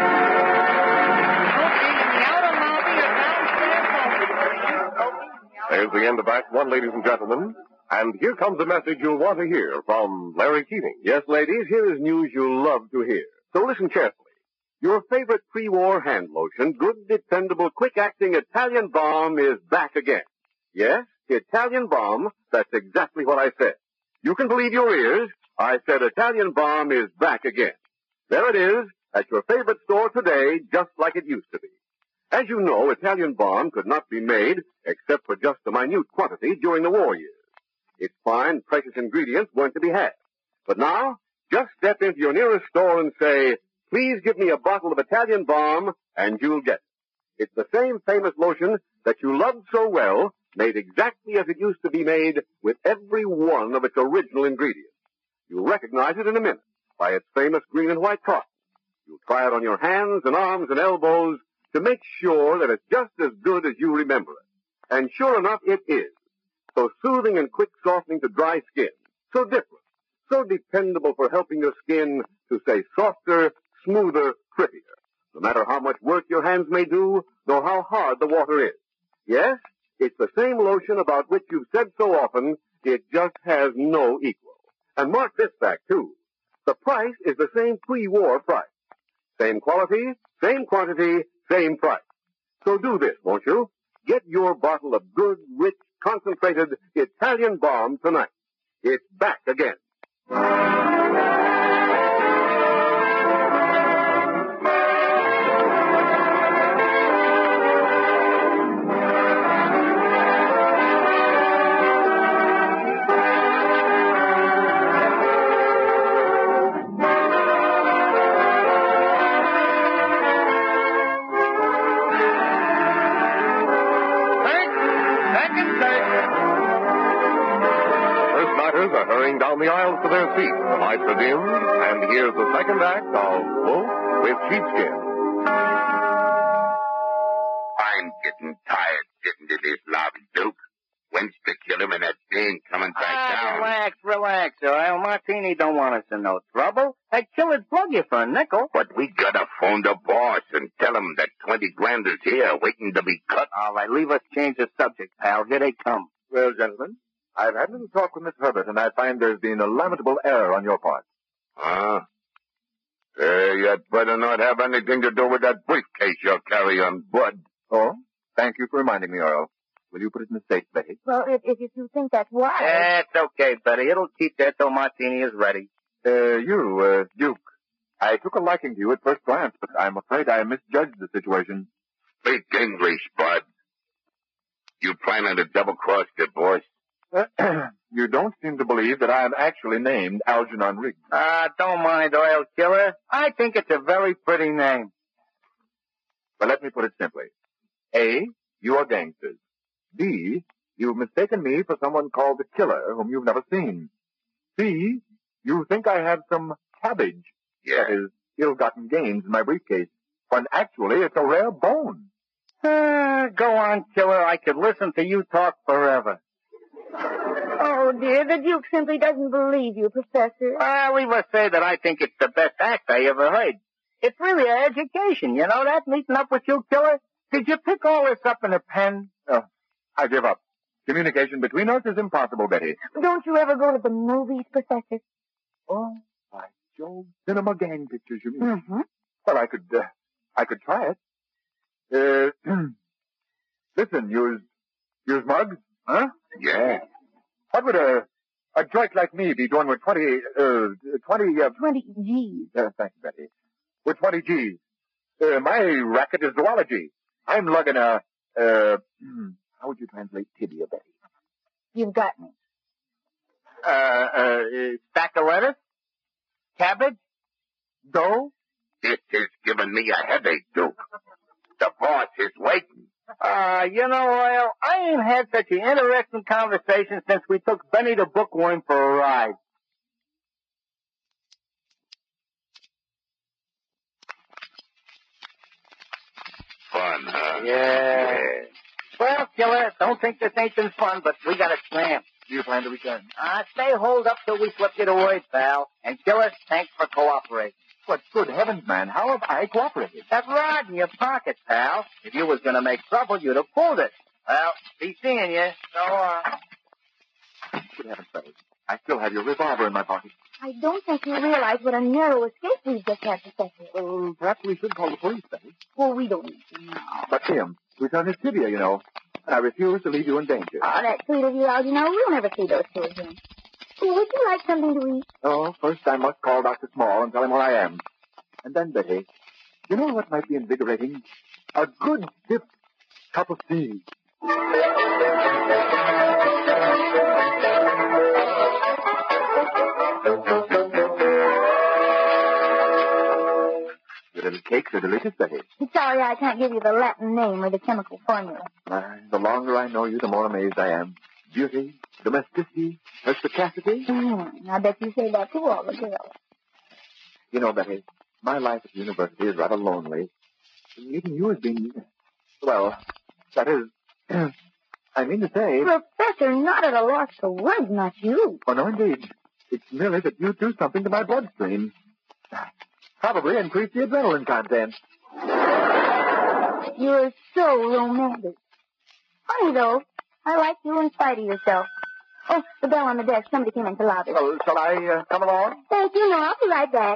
There's the end of Act 1, ladies and gentlemen. And here comes a message you'll want to hear from Larry Keating. Yes, ladies, here is news you'll love to hear. So listen carefully. Your favorite pre-war hand lotion, good, dependable, quick-acting Italian Balm is back again. Yes, Italian Balm, that's exactly what I said. You can believe your ears. I said Italian Balm is back again. There it is, at your favorite store today, just like it used to be. As you know, Italian Balm could not be made except for just a minute quantity during the war years. Its fine, precious ingredients weren't to be had. But now, just step into your nearest store and say, please give me a bottle of Italian Balm, and you'll get it. It's the same famous lotion that you loved so well, made exactly as it used to be made with every one of its original ingredients. You'll recognize it in a minute by its famous green and white cross. You'll try it on your hands and arms and elbows to make sure that it's just as good as you remember it. And sure enough, it is. So soothing and quick softening to dry skin. So different. So dependable for helping your skin to stay softer, smoother, prettier. No matter how much work your hands may do, nor how hard the water is. Yes, it's the same lotion about which you've said so often, it just has no equal. And mark this fact, too. The price is the same pre-war price. Same quality, same quantity, same price. So do this, won't you? Get your bottle of good, rich, concentrated Italian Balm tonight. It's back again. Are hurrying down the aisles to their seats. The lights are dimmed, and here's the second act of Wolf with Sheepskin. I'm getting tired sitting in this lobby, Duke. When's the killer and that thing coming back down? Relax, Earl. Martini don't want us in no trouble. That killer'd plug you for a nickel. But we gotta phone the boss and tell him that 20 grand is here, waiting to be cut. All right, leave us change the subject, pal. Here they come. Well, gentlemen, I've had a little talk with Miss Herbert, and I find there's been a lamentable error on your part. You'd better not have anything to do with that briefcase you're carrying, Bud. Oh? Thank you for reminding me, Earl. Will you put it in the safe, Betty? Well, if you think that's wise. It's okay, Betty. It'll keep there till Martini is ready. Duke. I took a liking to you at first glance, but I'm afraid I misjudged the situation. Speak English, Bud. You planning to double-cross the boss? You don't seem to believe that I am actually named Algernon Riggs. Don't mind, Oil Killer. I think it's a very pretty name. Well, let me put it simply. A, you are gangsters. B, you've mistaken me for someone called the Killer, whom you've never seen. C, you think I have some cabbage. Yeah. That is, ill-gotten gains in my briefcase, when actually it's a rare bone. Go on, Killer. I could listen to you talk forever. Oh, dear, the Duke simply doesn't believe you, Professor. We must say that I think it's the best act I ever heard. It's really an education, you know that, meeting up with you, Killer? Did you pick all this up in a pen? Oh, I give up. Communication between us is impossible, Betty. Don't you ever go to the movies, Professor? Oh, by Jove, cinema gang pictures, you mean? Mm-hmm. Well, I could try it. Listen, use Muggs? Huh? Yeah. What would a drake like me be doing with 20 G's. Thank you, Betty. With 20 G's. My racket is zoology. I'm lugging how would you translate tibia, Betty? You've got me. Stack of lettuce? Cabbage? Dough? This is giving me a headache, Duke. The boss is waiting. You know, Oil, I ain't had such an interesting conversation since we took Benny the Bookworm for a ride. Fun, huh? Yeah. Well, Killer, don't think this ain't been fun, but we got a scram. Do you plan to return? Stay holed up till we flip you the word, pal. And Killer, thanks for cooperating. But good heavens, man, how have I cooperated? That rod in your pocket, pal. If you was going to make trouble, you'd have pulled it. Well, be seeing you. So, Good heavens, fellas. I still have your revolver in my pocket. I don't think you realize what a narrow escape we've just had, Professor. Well, perhaps we should call the police, Betty. Well, we don't need to now. But Tim, we found his tibia, you know. And I refuse to leave you in danger. Oh, that's sweet of you, Algernon. We'll never see those two again. Well, would you like something to eat? Oh, first I must call Dr. Small and tell him where I am. And then, Betty, you know what might be invigorating? A good stiff cup of tea. The little cakes are delicious, Betty. Sorry I can't give you the Latin name or the chemical formula. The longer I know you, the more amazed I am. Beauty, domesticity, perspicacity. I bet you say that to all the girls. You know, Betty, my life at the university is rather lonely. Meeting you has been, well, that is, I mean to say... Professor, not at a loss for words, not you. Oh, no, indeed. It's merely that you do something to my bloodstream. Probably increase the adrenaline content. You're so romantic. Funny, though. I like you in spite of yourself. Oh, the bell on the desk. Somebody came in to loud it. Well, shall I come along? Thank you. No, I'll be right back.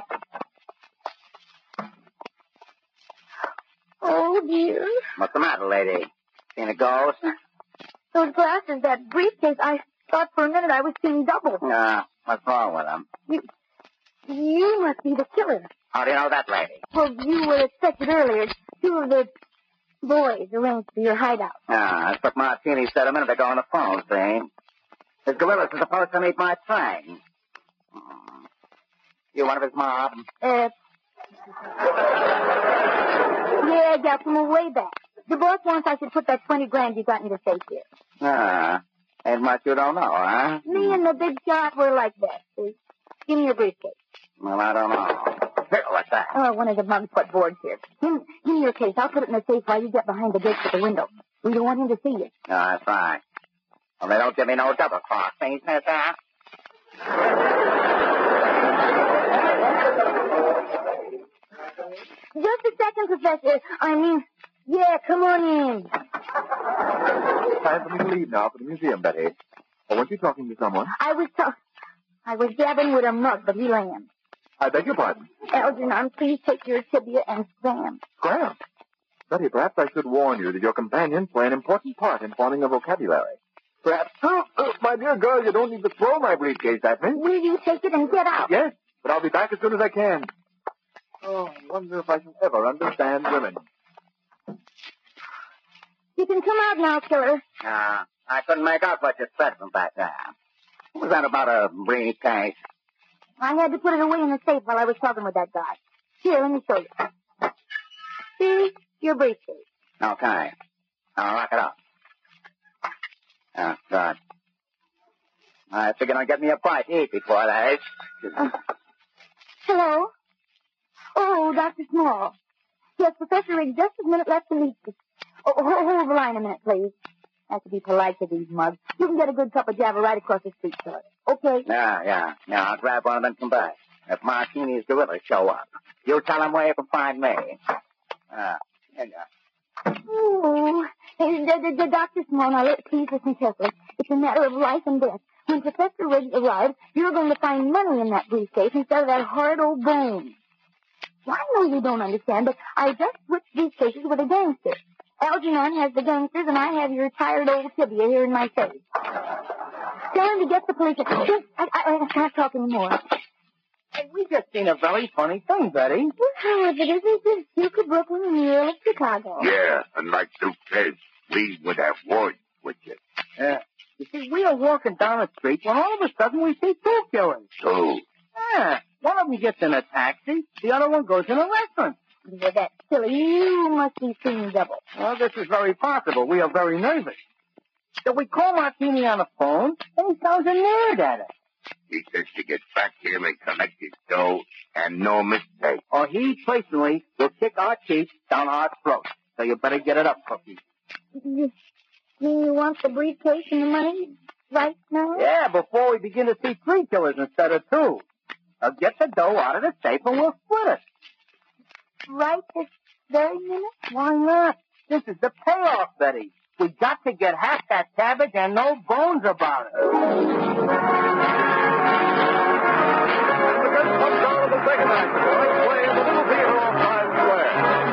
Oh, dear. What's the matter, lady? Seen a ghost? Those glasses, that briefcase, I thought for a minute I was seeing double. What's wrong with them? You must be the killer. How do you know that, lady? Well, you were expected earlier. Two of the boys arranged for your hideout. That's what Martini said a minute ago on the phone, see? His gorillas are supposed to meet my train. You one of his mob? Yeah, I got from way back. The boss wants I should put that 20 grand you got in the safe here. Ain't much you don't know, huh? Me and the big shot were like that, see? Give me your briefcase. Well, I don't know. Here, what's that? Oh, one of the mugs put boards here. Give me your case. I'll put it in the safe while you get behind the gates at the window. We don't want him to see you. That's right. Well, they don't give me no double cross. Ain't that that? Just a second, Professor. Yeah, come on in. It's time for me to leave now for the museum, Betty. Or weren't you talking to someone? I was gabbing with a mug, but he lammed. I beg your pardon. Algernon, please take your tibia and scram. Scram? Betty, perhaps I should warn you that your companions play an important part in forming a vocabulary. Perhaps... my dear girl, you don't need to throw my briefcase at me. Will you take it and get out? Yes, but I'll be back as soon as I can. Oh, I wonder if I shall ever understand women. You can come out now, killer. I couldn't make out what you said from back there. What was that about a briefcase? I had to put it away in the safe while I was talking with that guy. Here, let me show you. See? Your briefcase. Okay. Now lock it up. Good. I figured I'd get me a bite to eat before that. Hello? Oh, Dr. Small. Yes, Professor Riggs, just a minute left to meet you. Oh, hold the line a minute, please. I have to be polite to these mugs. You can get a good cup of Java right across the street, sir. Okay? Yeah. I'll grab one of them and come back. If Martini's gorillas show up, you tell them where you can find me. Here you go. Oh, the Dr. Small, now please listen carefully. It's a matter of life and death. When Professor Riggs arrives, you're going to find money in that briefcase instead of that horrid old bone. Well, I know you don't understand, but I just switched these cases with a gangster. Algernon has the gangsters, and I have your tired old tibia here in my safe. Tell him to get the police. I can't talk anymore. Hey, we just seen a very funny thing, Betty. Well, if it isn't the Duke of Brooklyn and the Earl of Chicago. Yeah, and like Duke says, we would have words with you. Yeah. You see, we are walking down the street when all of a sudden we see two killers. Two? Yeah. One of them gets in a taxi. The other one goes in a restaurant. You're that silly. You must be seeing double. Well, this is very possible. We are very nervous. So we call Martini on the phone, and he sounds annoyed at us. He says to get back here and collect his dough, and no mistake. Or he personally will kick our teeth down our throats. So you better get it up, Cookie. You want the briefcase and the money right now? Yeah, before we begin to see three killers instead of two. Now get the dough out of the safe and we'll split it. Right this very minute? Why not? This is the payoff, Betty. We got to get half that cabbage and no bones about it. the second act of tonight's play in the Little Theater on Times Square.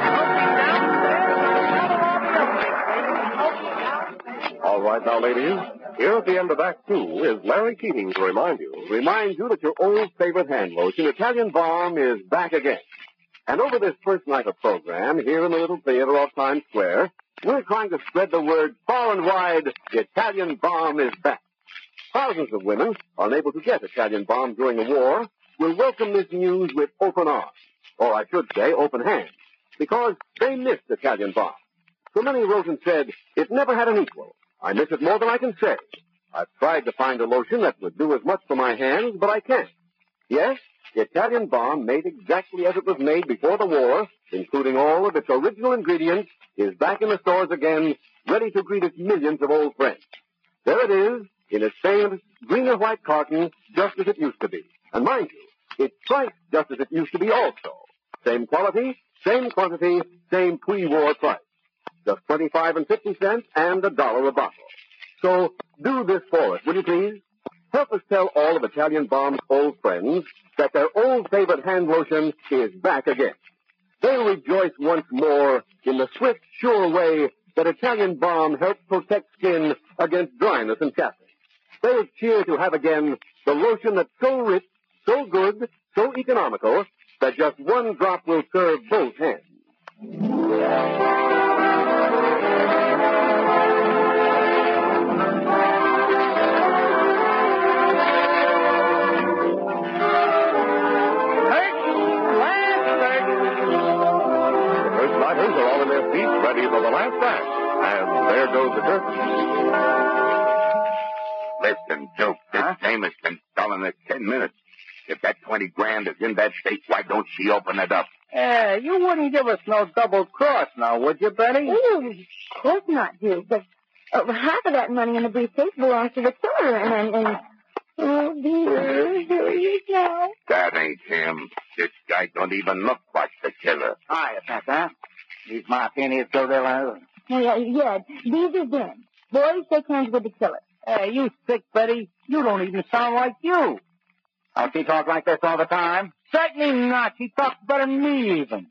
All right, now, ladies, here at the end of Act 2 is Larry Keating to remind you that your old favorite hand lotion, Italian Balm, is back again. And over this first night of program, here in the Little Theater off Times Square, we're trying to spread the word far and wide, Italian Balm is back. Thousands of women, unable to get Italian Balm during the war, will welcome this news with open arms, or I should say open hands, because they missed Italian Balm. So many wrote and said, it never had an equal. I miss it more than I can say. I've tried to find a lotion that would do as much for my hands, but I can't. Yes, Italian Balm, made exactly as it was made before the war, including all of its original ingredients, is back in the stores again, ready to greet its millions of old friends. There it is, in its famous green and white carton, just as it used to be. And mind you, it's priced just as it used to be also. Same quality, same quantity, same pre-war price. Just 25 and 50 cents and $1 a bottle. So do this for us, will you please? Help us tell all of Italian Balm's old friends that their old favorite hand lotion is back again. They'll rejoice once more in the swift, sure way that Italian Balm helps protect skin against dryness and chapping. They'll cheer to have again the lotion that's so rich, so good, so economical, that just one drop will serve both hands. Are all in their seats, ready for the last act. And there goes the curtain. Listen, Duke, this dame has been stalling us 10 minutes. If that 20 grand is in that safe, why don't she open it up? You wouldn't give us no double cross now, would you, Betty? Of course not, Duke. But half of that money in the briefcase belongs to the killer, and oh, dear, here he is now. That ain't him. This guy don't even look like the killer. Hi, Santa. These martinis go there. Yeah, these are them. Boys, shake hands with the killer. Hey, you sick, Betty. You don't even sound like you. Don't she talk like this all the time? Certainly not. She talks better than me, even.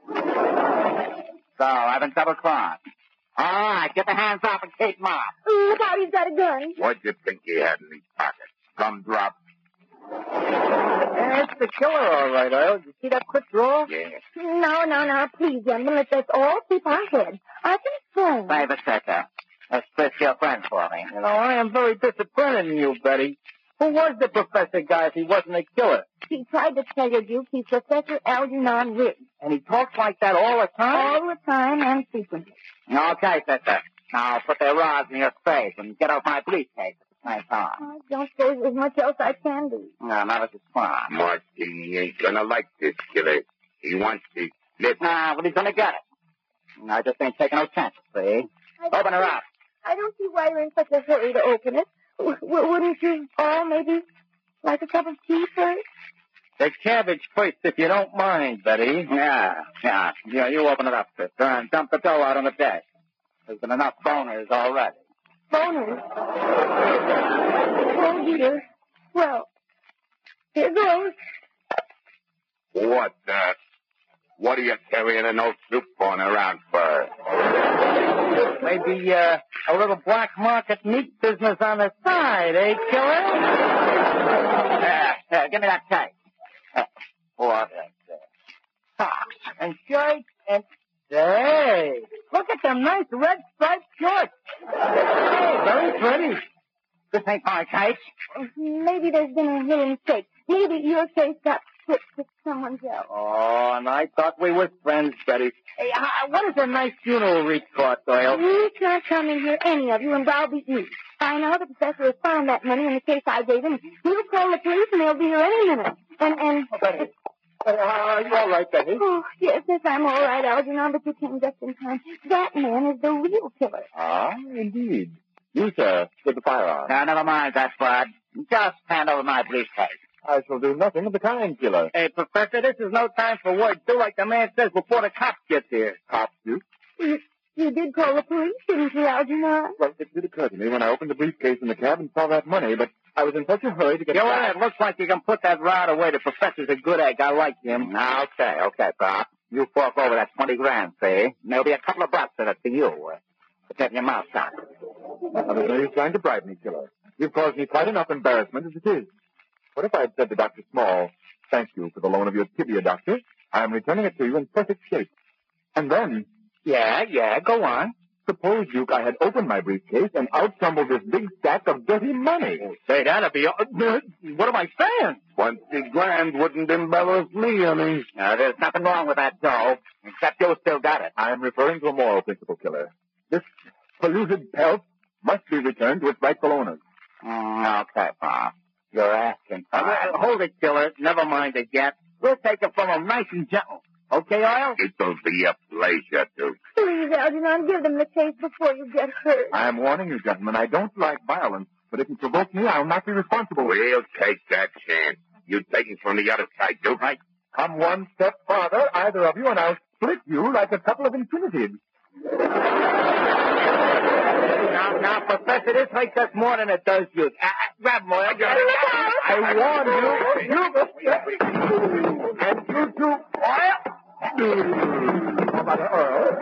So, I've been double-crossed. All right, get the hands off of Kate Moss. Look out, he's got a gun. What'd you think he had in his pocket? Gumdrop? Yeah, it's the killer, all right, Earl. Did you see that quick draw? Yeah. No, please, gentlemen, let's all keep our heads. I can swim. Save a second. Let's split your friend for me. You know, I am very disappointed in you, Betty. Who was the professor guy if he wasn't a killer? He tried to tell you, Duke, he's Professor Algernon Riggs. And he talks like that all the time? All the time and frequently. Okay, sister. Now put the rods in your face and get out my briefcase at the same time. I don't suppose there's much else I can do. No, not at this time. Martini ain't gonna like this killer. He wants his slip. But he's gonna get it. I just ain't taking no chances, see? Open her up. I don't see why you're in such a hurry to open it. Wouldn't you all maybe like a cup of tea first? The cabbage first, if you don't mind, Betty. Yeah, you open it up, sister, and dump the dough out on the desk. There's been enough boners already. Boners? Oh, dear. Well, here goes. What are you carrying an old soup phone around for? Maybe a little black market meat business on the side, eh, killer? Give me that tape. What is this? Socks and shirts and... Hey, look at them nice red striped shorts. Hey, very pretty. This ain't my case. Maybe there's been a little mistake. Maybe your case got switched to someone's else. Oh, and I thought we were friends, Betty. Hey, what is a nice funeral wreath cost, Doyle? You can't come in here, any of you, and browbeat me. By now, the professor has found that money in the case I gave him. He'll call the police, and they'll be here any minute. And... Oh, Betty. Are you all right, Betty? Oh, yes, I'm all right, Algernon, but you came just in time. That man is the real killer. Ah, indeed. You, sir, with the firearm. Now, never mind that, Bud. Just hand over my briefcase. I shall do nothing of the kind, killer. Hey, Professor, this is no time for words. Do like the man says before the cops get here. Cops, you? You did call the police, didn't you, Algernon? Well, it did occur to me when I opened the briefcase in the cab and saw that money, but I was in such a hurry to get You know what? back. It looks like you can put that rod away. The professor's a good egg. I like him. Okay, Pop. You fork over that 20 grand, see? And there'll be a couple of bucks in it for you. To have your mouth shut. No use trying to bribe me, Killer. You've caused me quite enough embarrassment as it is. What if I had said to Dr. Small, thank you for the loan of your tibia, Doctor. I am returning it to you in perfect shape. And then... Yeah, go on. Suppose, Duke, I had opened my briefcase and out tumbled this big stack of dirty money. Say, that'd be... what am I saying? 20 grand wouldn't embarrass me any. There's nothing wrong with that dough, except you still got it. I am referring to a moral principle, Killer. This polluted pelf must be returned to its rightful owners. Okay, Pop. You're asking. Hold it, Killer. Never mind it yet. We'll take it from him nice and gentle. Okay, Oil? It'll be a pleasure, Duke. Please, Algernon, give them the case before you get hurt. I am warning you, gentlemen. I don't like violence, but if you provoke me, I'll not be responsible. We'll take that chance. You take it from the other side, Duke. Right. Come one step farther, either of you, and I'll split you like a couple of infinitives. Now, Professor, this hurts us more than it does you. Grab him, Oil. I warn you. And you too. Oil. How about Earl?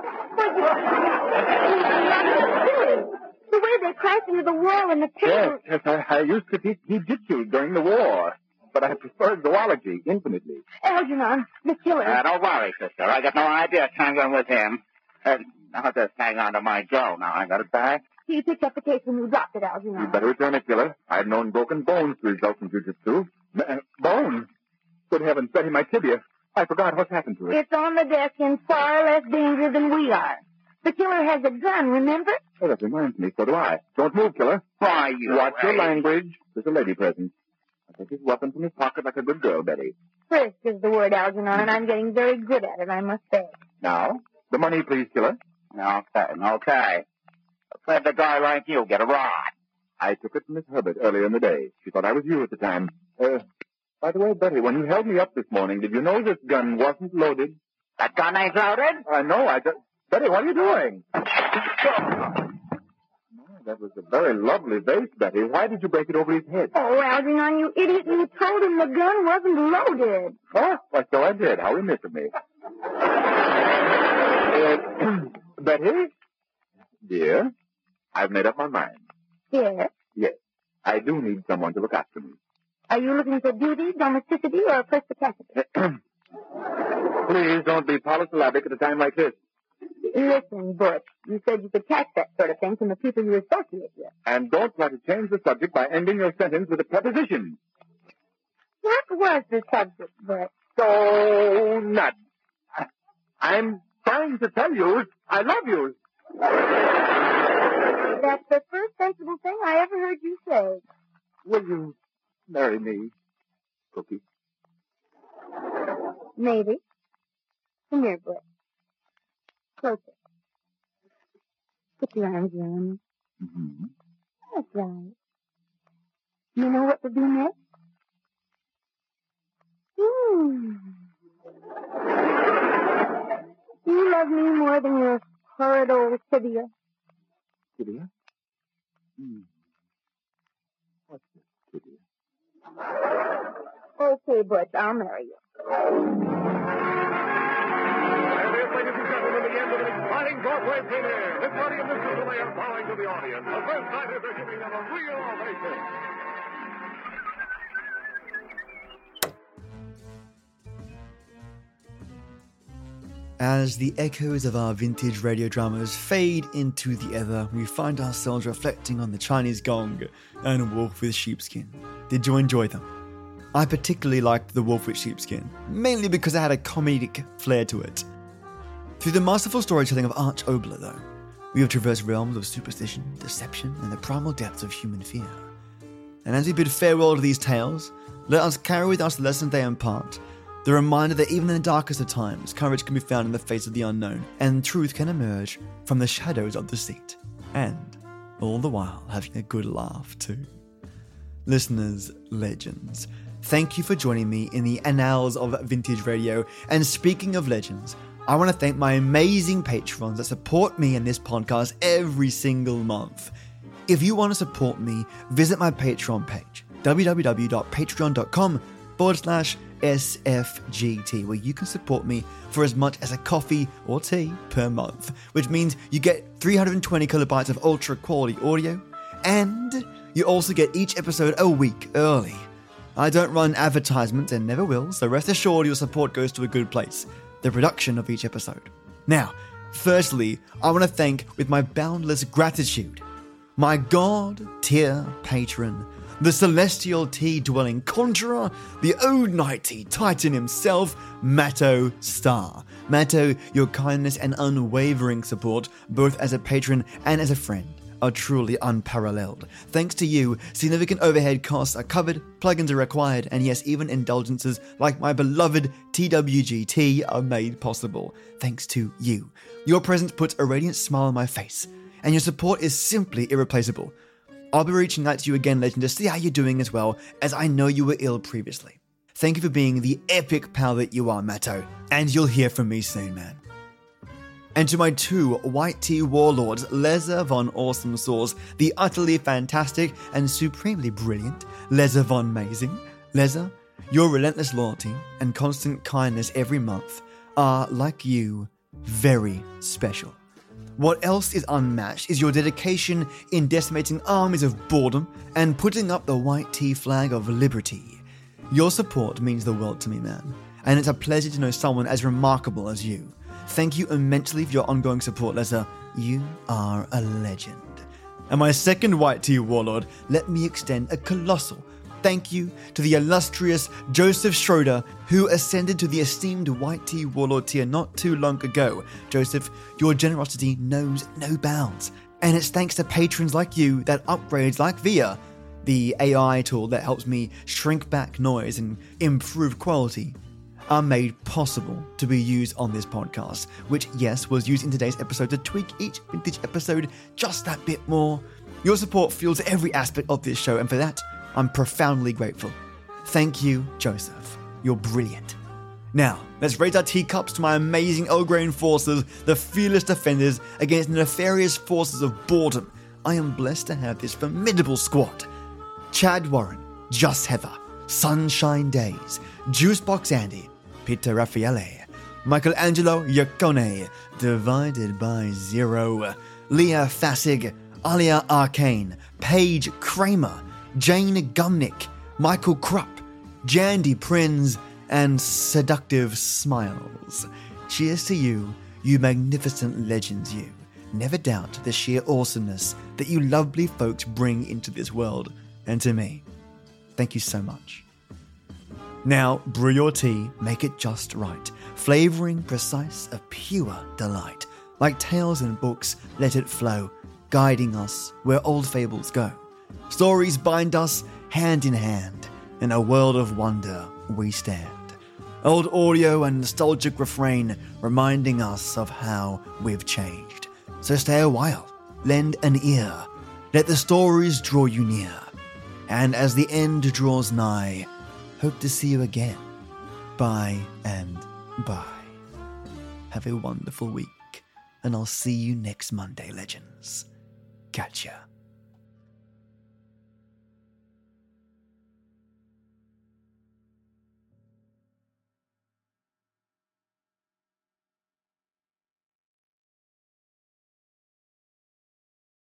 The way they crashed into the wall and the table. Yes, I used to teach jiu-jitsu during the war, but I preferred zoology infinitely. Algernon, the killer. Don't worry, sister. I got no idea tangling with him. I'll just hang on to my dough now. I got it back. He picked up the case when you dropped it, Algernon. You'd better return it, Killer. I've known broken bones to result from jiu-jitsu. Bones? Good heavens, Betty, my tibia. I forgot what's happened to it. It's on the desk in far less danger than we are. The killer has a gun, remember? Oh, that reminds me. So do I. Don't move, Killer. Why, you... Watch your language. There's a lady present. I take his weapon from his pocket like a good girl, Betty. Frisk is the word, Algernon, and I'm getting very good at it, I must say. Now, the money, please, Killer. Okay. Let the guy like you get a rod. I took it from Miss Herbert earlier in the day. She thought I was you at the time. By the way, Betty, when you held me up this morning, did you know this gun wasn't loaded? That gun ain't loaded? I know. Betty, what are you doing? That was a very lovely vase, Betty. Why did you break it over his head? Oh, Algernon, you idiot. You told him the gun wasn't loaded. Oh, why, so I did. How remiss of me. Betty? Dear, I've made up my mind. Yes? Yes. I do need someone to look after me. Are you looking for duty, domesticity, or perspicacity? Please don't be polysyllabic at a time like this. Listen, Butch, you said you could catch that sort of thing from the people you associate with. And don't try to change the subject by ending your sentence with a preposition. What was the subject, Butch? So nuts. I'm trying to tell you I love you. That's the first sensible thing I ever heard you say. Will you marry me, Cookie? Maybe. Come here, Butch. Closer. Put your arms around me. Mm-hmm. That's right. You know what to do next? You love me more than your horrid old tibia. Tibia? What's this tibia? Okay, Butch, I'll marry you. Ladies and gentlemen, the end of an exciting Broadway premiere. Miss Money and Mr. DeLay are bowing to the audience. The first nighters are giving them a real ovation. As the echoes of our vintage radio dramas fade into the ether, we find ourselves reflecting on the Chinese Gong and Wolf with Sheepskin. Did you enjoy them? I particularly liked The Wolf with Sheepskin, mainly because it had a comedic flair to it. Through the masterful storytelling of Arch Oboler, though, we have traversed realms of superstition, deception, and the primal depths of human fear. And as we bid farewell to these tales, let us carry with us the lessons they impart, the reminder that even in the darkest of times, courage can be found in the face of the unknown, and truth can emerge from the shadows of deceit, and all the while having a good laugh too. Listeners, legends, thank you for joining me in the annals of vintage radio, and speaking of legends, I want to thank my amazing patrons that support me and this podcast every single month. If you want to support me, visit my Patreon page, www.patreon.com/SFGT, where you can support me for as much as a coffee or tea per month, which means you get 320 kilobytes of ultra quality audio, and you also get each episode a week early. I don't run advertisements and never will, so rest assured your support goes to a good place, the production of each episode. Now, firstly, I want to thank with my boundless gratitude my God-tier patron, the celestial tea-dwelling conjurer, the Old-Night Tea Titan himself, Matto Star. Matto, your kindness and unwavering support, both as a patron and as a friend, are truly unparalleled. Thanks to you, significant overhead costs are covered, plugins are required, and yes, even indulgences like my beloved TWGT are made possible. Thanks to you. Your presence puts a radiant smile on my face, and your support is simply irreplaceable. I'll be reaching out to you again, Legend, to see how you're doing as well, as I know you were ill previously. Thank you for being the epic pal that you are, Matto, and you'll hear from me soon, man. And to my two white tea warlords, Leza von Awesome Sauce, the utterly fantastic and supremely brilliant Leza von Mazing. Leza, your relentless loyalty and constant kindness every month are, like you, very special. What else is unmatched is your dedication in decimating armies of boredom and putting up the white tea flag of liberty. Your support means the world to me, man, and it's a pleasure to know someone as remarkable as you. Thank you immensely for your ongoing support, Leza. You are a legend. And my second white tea warlord, let me extend a colossal thank you to the illustrious Joseph Schroeder, who ascended to the esteemed white tea warlord tier not too long ago. Joseph, your generosity knows no bounds, and it's thanks to patrons like you that upgrades like VIA, the AI tool that helps me shrink back noise and improve quality, are made possible to be used on this podcast, which, yes, was used in today's episode to tweak each vintage episode just that bit more. Your support fuels every aspect of this show, and for that, I'm profoundly grateful. Thank you, Joseph. You're brilliant. Now, let's raise our teacups to my amazing Elgrain forces, the fearless defenders against the nefarious forces of boredom. I am blessed to have this formidable squad. Chad Warren, Just Heather, Sunshine Days, Juicebox Andy, Peter Raffaele, Michelangelo Yacone, Divided by Zero, Leah Fassig, Alia Arcane, Paige Kramer, Jane Gumnick, Michael Krupp, Jandy Prinz, and Seductive Smiles. Cheers to you, you magnificent legends, you. Never doubt the sheer awesomeness that you lovely folks bring into this world, and to me. Thank you so much. Now, brew your tea, make it just right, flavouring precise, a pure delight. Like tales and books, let it flow, guiding us where old fables go. Stories bind us hand in hand, in a world of wonder we stand. Old audio and nostalgic refrain reminding us of how we've changed. So stay a while, lend an ear, let the stories draw you near. And as the end draws nigh, hope to see you again. Bye and bye. Have a wonderful week, and I'll see you next Monday, legends. Catch ya.